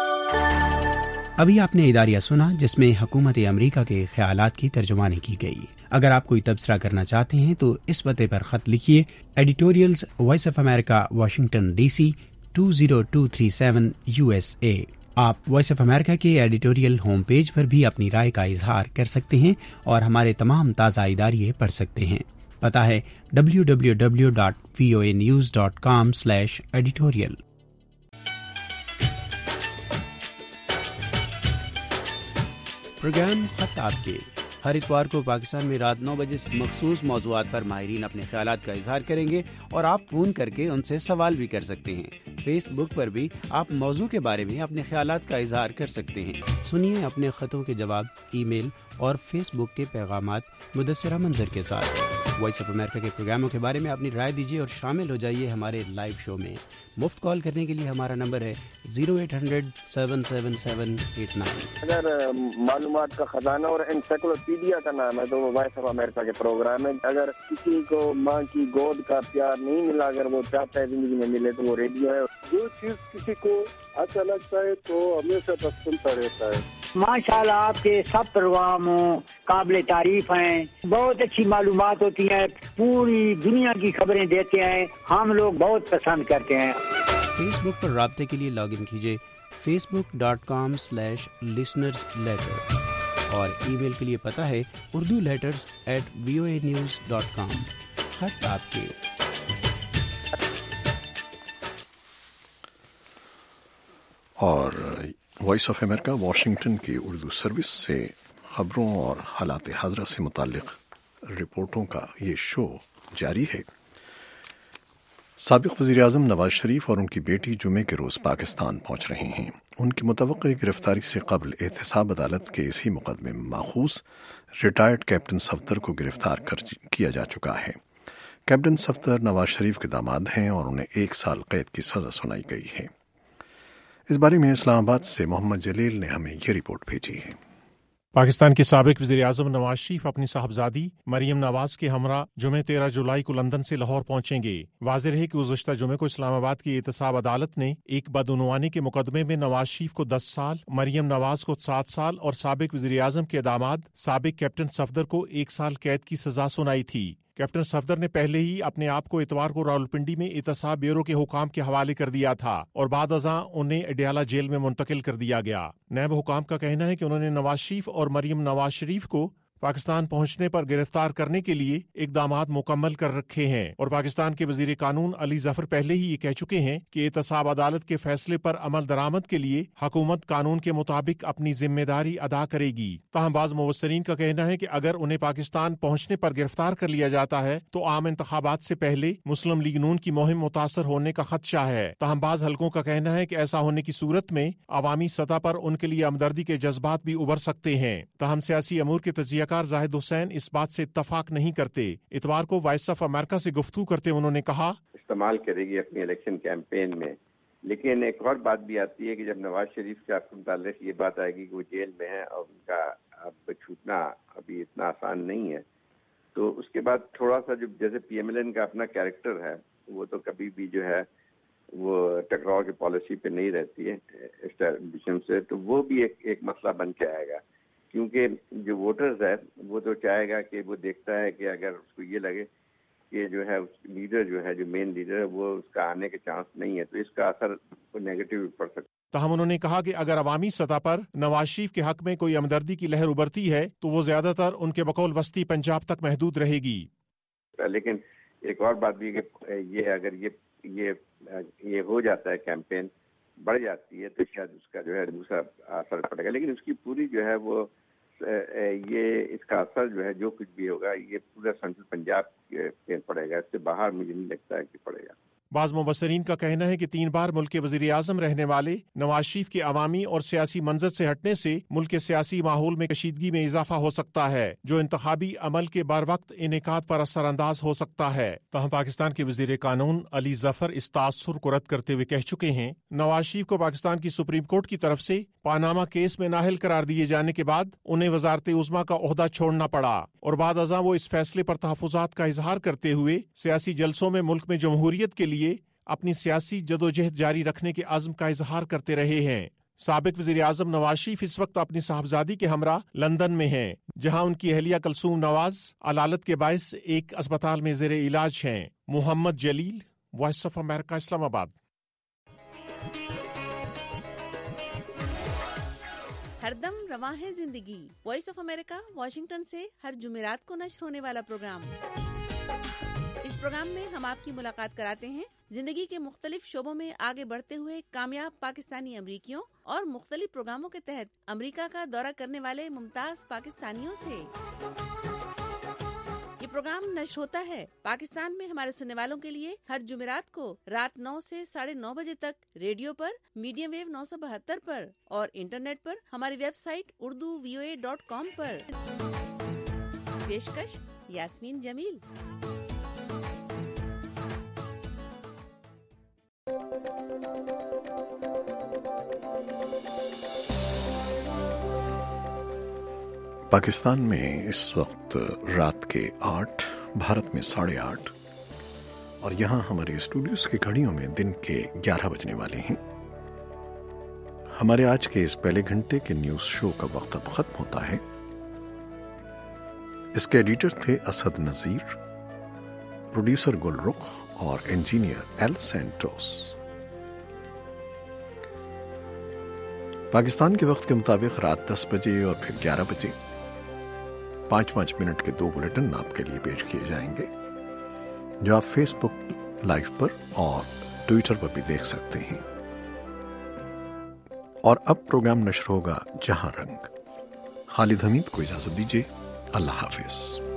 ابھی آپ نے اداریہ سنا جس میں حکومت امریکہ کے خیالات کی ترجمانی کی گئی۔ اگر آپ کوئی تبصرہ کرنا چاہتے ہیں تو اس پتے پر خط لکھیے، editorials Voice of America, Washington D C 20237 USA۔ آپ وائس آف امریکہ کے ایڈیٹوریل ہوم پیج پر بھی اپنی رائے کا اظہار کر سکتے ہیں اور ہمارے تمام تازہ اداریے پڑھ سکتے ہیں۔ پتہ ہے www.voanews.com/editorial۔ پروگرام خط آپ کے ہر اتوار کو پاکستان میں رات 9 بجے سے مخصوص موضوعات پر ماہرین اپنے خیالات کا اظہار کریں گے اور آپ فون کر کے ان سے سوال بھی کر سکتے ہیں۔ فیس بک پر بھی آپ موضوع کے بارے میں اپنے خیالات کا اظہار کر سکتے ہیں۔ سنیے اپنے خطوں کے جواب ای میل اور فیس بک کے پیغامات مدثرہ منظر کے ساتھ۔ वॉइस ऑफ अमेरिका के प्रोग्रामों के बारे में अपनी राय दीजिए और शामिल हो जाइए हमारे लाइव शो में। मुफ्त कॉल करने के लिए हमारा नंबर है 0800-777-89। अगर मालूमात का खजाना और एनसाइक्लोपीडिया का नाम है तो वो वॉइस ऑफ अमेरिका के प्रोग्राम है। अगर किसी को माँ की गोद का प्यार नहीं मिला, अगर वो चाहता है जिंदगी में मिले, तो वो रेडियो है। जो चीज किसी को अच्छा लगता है तो हमेशा तक सुनता रहता है। माशाल्लाह आपके सब प्रोग्राम काबिल तारीफ हैं, बहुत अच्छी मालूमात होती हैं, पूरी दुनिया की खबरें देते हैं, हम लोग बहुत पसंद करते हैं। फेसबुक पर राब्ते के लिए लॉग इन कीजिए facebook.com/listenersletter और ईमेल के लिए पता है urduletters@voanews.com। खत आपके। और वॉइस ऑफ अमेरिका वाशिंगटन की उर्दू सर्विस से खबरों और हालात हाज़रा से मुताल्लिक रिपोर्टों का ये शो जारी है। साबिक वज़ीर आज़म नवाज शरीफ और उनकी बेटी जुमे के रोज़ पाकिस्तान पहुंच रहे हैं। उनकी मुतवक्की गिरफ्तारी से कबल एहतसाब अदालत के इसी मुकदमे में माखूज रिटायर्ड कैप्टन सफदर को गिरफ्तार किया जा चुका है। कैप्टन सफदर नवाज शरीफ के दामाद हैं और उन्हें 1 साल कैद की सज़ा सुनाई गई है। इस बारे में इस्लामाबाद से मोहम्मद जलील ने हमें ये रिपोर्ट भेजी है। पाकिस्तान के साबिक वज़ीर आज़म नवाज शरीफ अपनी साहबजादी मरियम नवाज के हमरा जुमे 13 जुलाई को लंदन से लाहौर पहुंचेंगे। वाज़ेह है कि गुज़श्ता जुमे को इस्लामाबाद की एहतसाब अदालत ने एक बदउनवानी के मुकदमे में नवाज शरीफ को 10 साल, मरियम नवाज को 7 साल और साबिक वज़ीर आज़म के दामाद साबिक कैप्टन सफदर को 1 साल कैद की सजा सुनाई थी। कैप्टन सफदर ने पहले ही अपने आप को इतवार को रावलपिंडी में एहतसाब ब्यूरो के हुकाम के हवाले कर दिया था और बाद अज़ां उन्हें अडयाला जेल में मुंतकिल कर दिया गया। नैब हुकाम का कहना है कि उन्होंने नवाज शरीफ और मरियम नवाज शरीफ को पाकिस्तान पहुंचने पर गिरफ्तार करने के लिए इकदामात मुकम्मल कर रखे हैं और पाकिस्तान के वजीर कानून अली जफर पहले ही ये कह चुके हैं कि एहतसाब अदालत के फैसले पर अमल दरामद के लिए हुकूमत कानून के मुताबिक अपनी जिम्मेदारी अदा करेगी। ताहम बाज़ मुबस्सरीन का कहना है कि अगर उन्हें पाकिस्तान पहुंचने पर गिरफ्तार कर लिया जाता है तो आम इंतखाबात से पहले मुस्लिम लीग नून की मुहिम मुतासर होने का खदशा है। ताहम बाज़ हलकों का कहना है कि ऐसा होने की सूरत में अवामी सतह पर उनके लिए हमदर्दी के जज्बात भी उभर सकते हैं। ताहम सियासी अमूर के तजिया जाहिद हुसैन इस बात से इत्तफाक नहीं करते। इतवार को वॉइस ऑफ अमेरिका से गुफ्तगू करते उन्होंने कहा, इस्तेमाल करेगी अपनी इलेक्शन कैंपेन में, लेकिन एक और बात भी आती है कि जब नवाज शरीफ के मुताल्लिक ये बात आएगी कि वो जेल में है और उनका अब छूटना अभी इतना आसान नहीं है, तो उसके बाद थोड़ा सा जो जैसे PMLN का अपना कैरेक्टर है वो तो कभी भी जो है वो टकराव की पॉलिसी पे नहीं रहती है एस्टैब्लिशमेंट से, तो वो भी एक मसला बन के आएगा। क्योंकि जो वोटर्स है वो तो चाहेगा कि वो देखता है कि अगर उसको ये लगे कि जो है लीडर जो है जो मेन लीडर है वो उसका आने के चांस नहीं है, तो इसका असर नेगेटिव पड़ सकता है। ताहम उन्होंने कहा कि अगर अवामी सतह पर नवाज शरीफ के हक में कोई हमदर्दी की लहर उभरती है तो वो ज्यादातर उनके बकौल वस्ती पंजाब तक महदूद रहेगी। लेकिन एक और बात भी कि ये अगर ये हो जाता है, कैंपेन बढ़ जाती है, तो शायद उसका जो है दूसरा असर पड़ेगा, लेकिन उसकी पूरी जो है वो ये इसका असर जो है जो कुछ भी होगा ये पूरा सेंट्रल पंजाब पे पड़ेगा, इससे बाहर मुझे नहीं लगता है कि पड़ेगा। बाज़ मुबस्सरीन का कहना है कि 3 बार मुल्क के वज़ीर आज़म रहने वाले नवाज शरीफ के अवामी और सियासी मंजर से हटने से मुल्क के सियासी माहौल में कशीदगी में इजाफा हो सकता है, जो इंतखाबी अमल के बर वक्त इनेकाद पर असरअंदाज हो सकता है। तहम पाकिस्तान के वज़ीर कानून अली जफर इस तासुर को रद्द करते हुए कह चुके हैं, नवाज शरीफ को पाकिस्तान की सुप्रीम कोर्ट की तरफ से पानामा केस में नाअहल करार दिए जाने के बाद उन्हें वज़ारत उज़्मा का ओहदा छोड़ना पड़ा और बाद अज़ां वो इस फैसले पर तहफ़्फ़ुज़ात का इजहार करते हुए सियासी जलसों में मुल्क में जमहूरियत के लिए अपनी सियासी जदोजहद जारी रखने के अज़्म का इजहार करते रहे हैं। साबिक वज़ीर आज़म नवाज शरीफ इस वक्त अपनी साहबजादी के हमरा लंदन में हैं, जहां उनकी अहलिया कलसूम नवाज अलालत के बायस एक अस्पताल में ज़ेरे इलाज हैं। Mohammad Jalil, Voice of America, Islamabad. हरदम रवां है जिंदगी, वॉइस ऑफ अमेरिका वाशिंगटन से हर जुमेरात को नश्र होने वाला प्रोग्राम। इस प्रोग्राम में हम आपकी मुलाकात कराते हैं जिंदगी के मुख्तलिफ शोबों में आगे बढ़ते हुए कामयाब पाकिस्तानी अमरीकियों और मुख्तलिफ प्रोग्रामों के तहत अमरीका का दौरा करने वाले मुमताज पाकिस्तानियों से। ये प्रोग्राम नश्र होता है पाकिस्तान में हमारे सुनने वालों के लिए हर जुमेरात को रात 9 से 9:30 बजे तक रेडियो पर, मीडियम वेव 972 पर और इंटरनेट पर हमारी वेबसाइट urduvoa.com पर। पेशकश यास्मीन जमील। पाकिस्तान में इस वक्त रात के 8, भारत में 8:30 और यहाँ हमारे स्टूडियोज की घड़ियों में दिन के 11 बजने वाले हैं। हमारे आज के इस पहले घंटे के न्यूज शो का वक्त अब खत्म होता है। इसके एडिटर थे असद नजीर, प्रोड्यूसर गुलरुख और इंजीनियर एल सैंटोस। पाकिस्तान के वक्त के मुताबिक रात 10 बजे और फिर 11 बजे 5-5 मिनट के 2 बुलेटिन आपके लिए पेश किए जाएंगे, जो आप फेसबुक लाइव पर और ट्विटर पर भी देख सकते हैं। और अब प्रोग्राम नश्र होगा जहां रंग। खालिद हमीद को इजाजत दीजिए। अल्लाह हाफिज।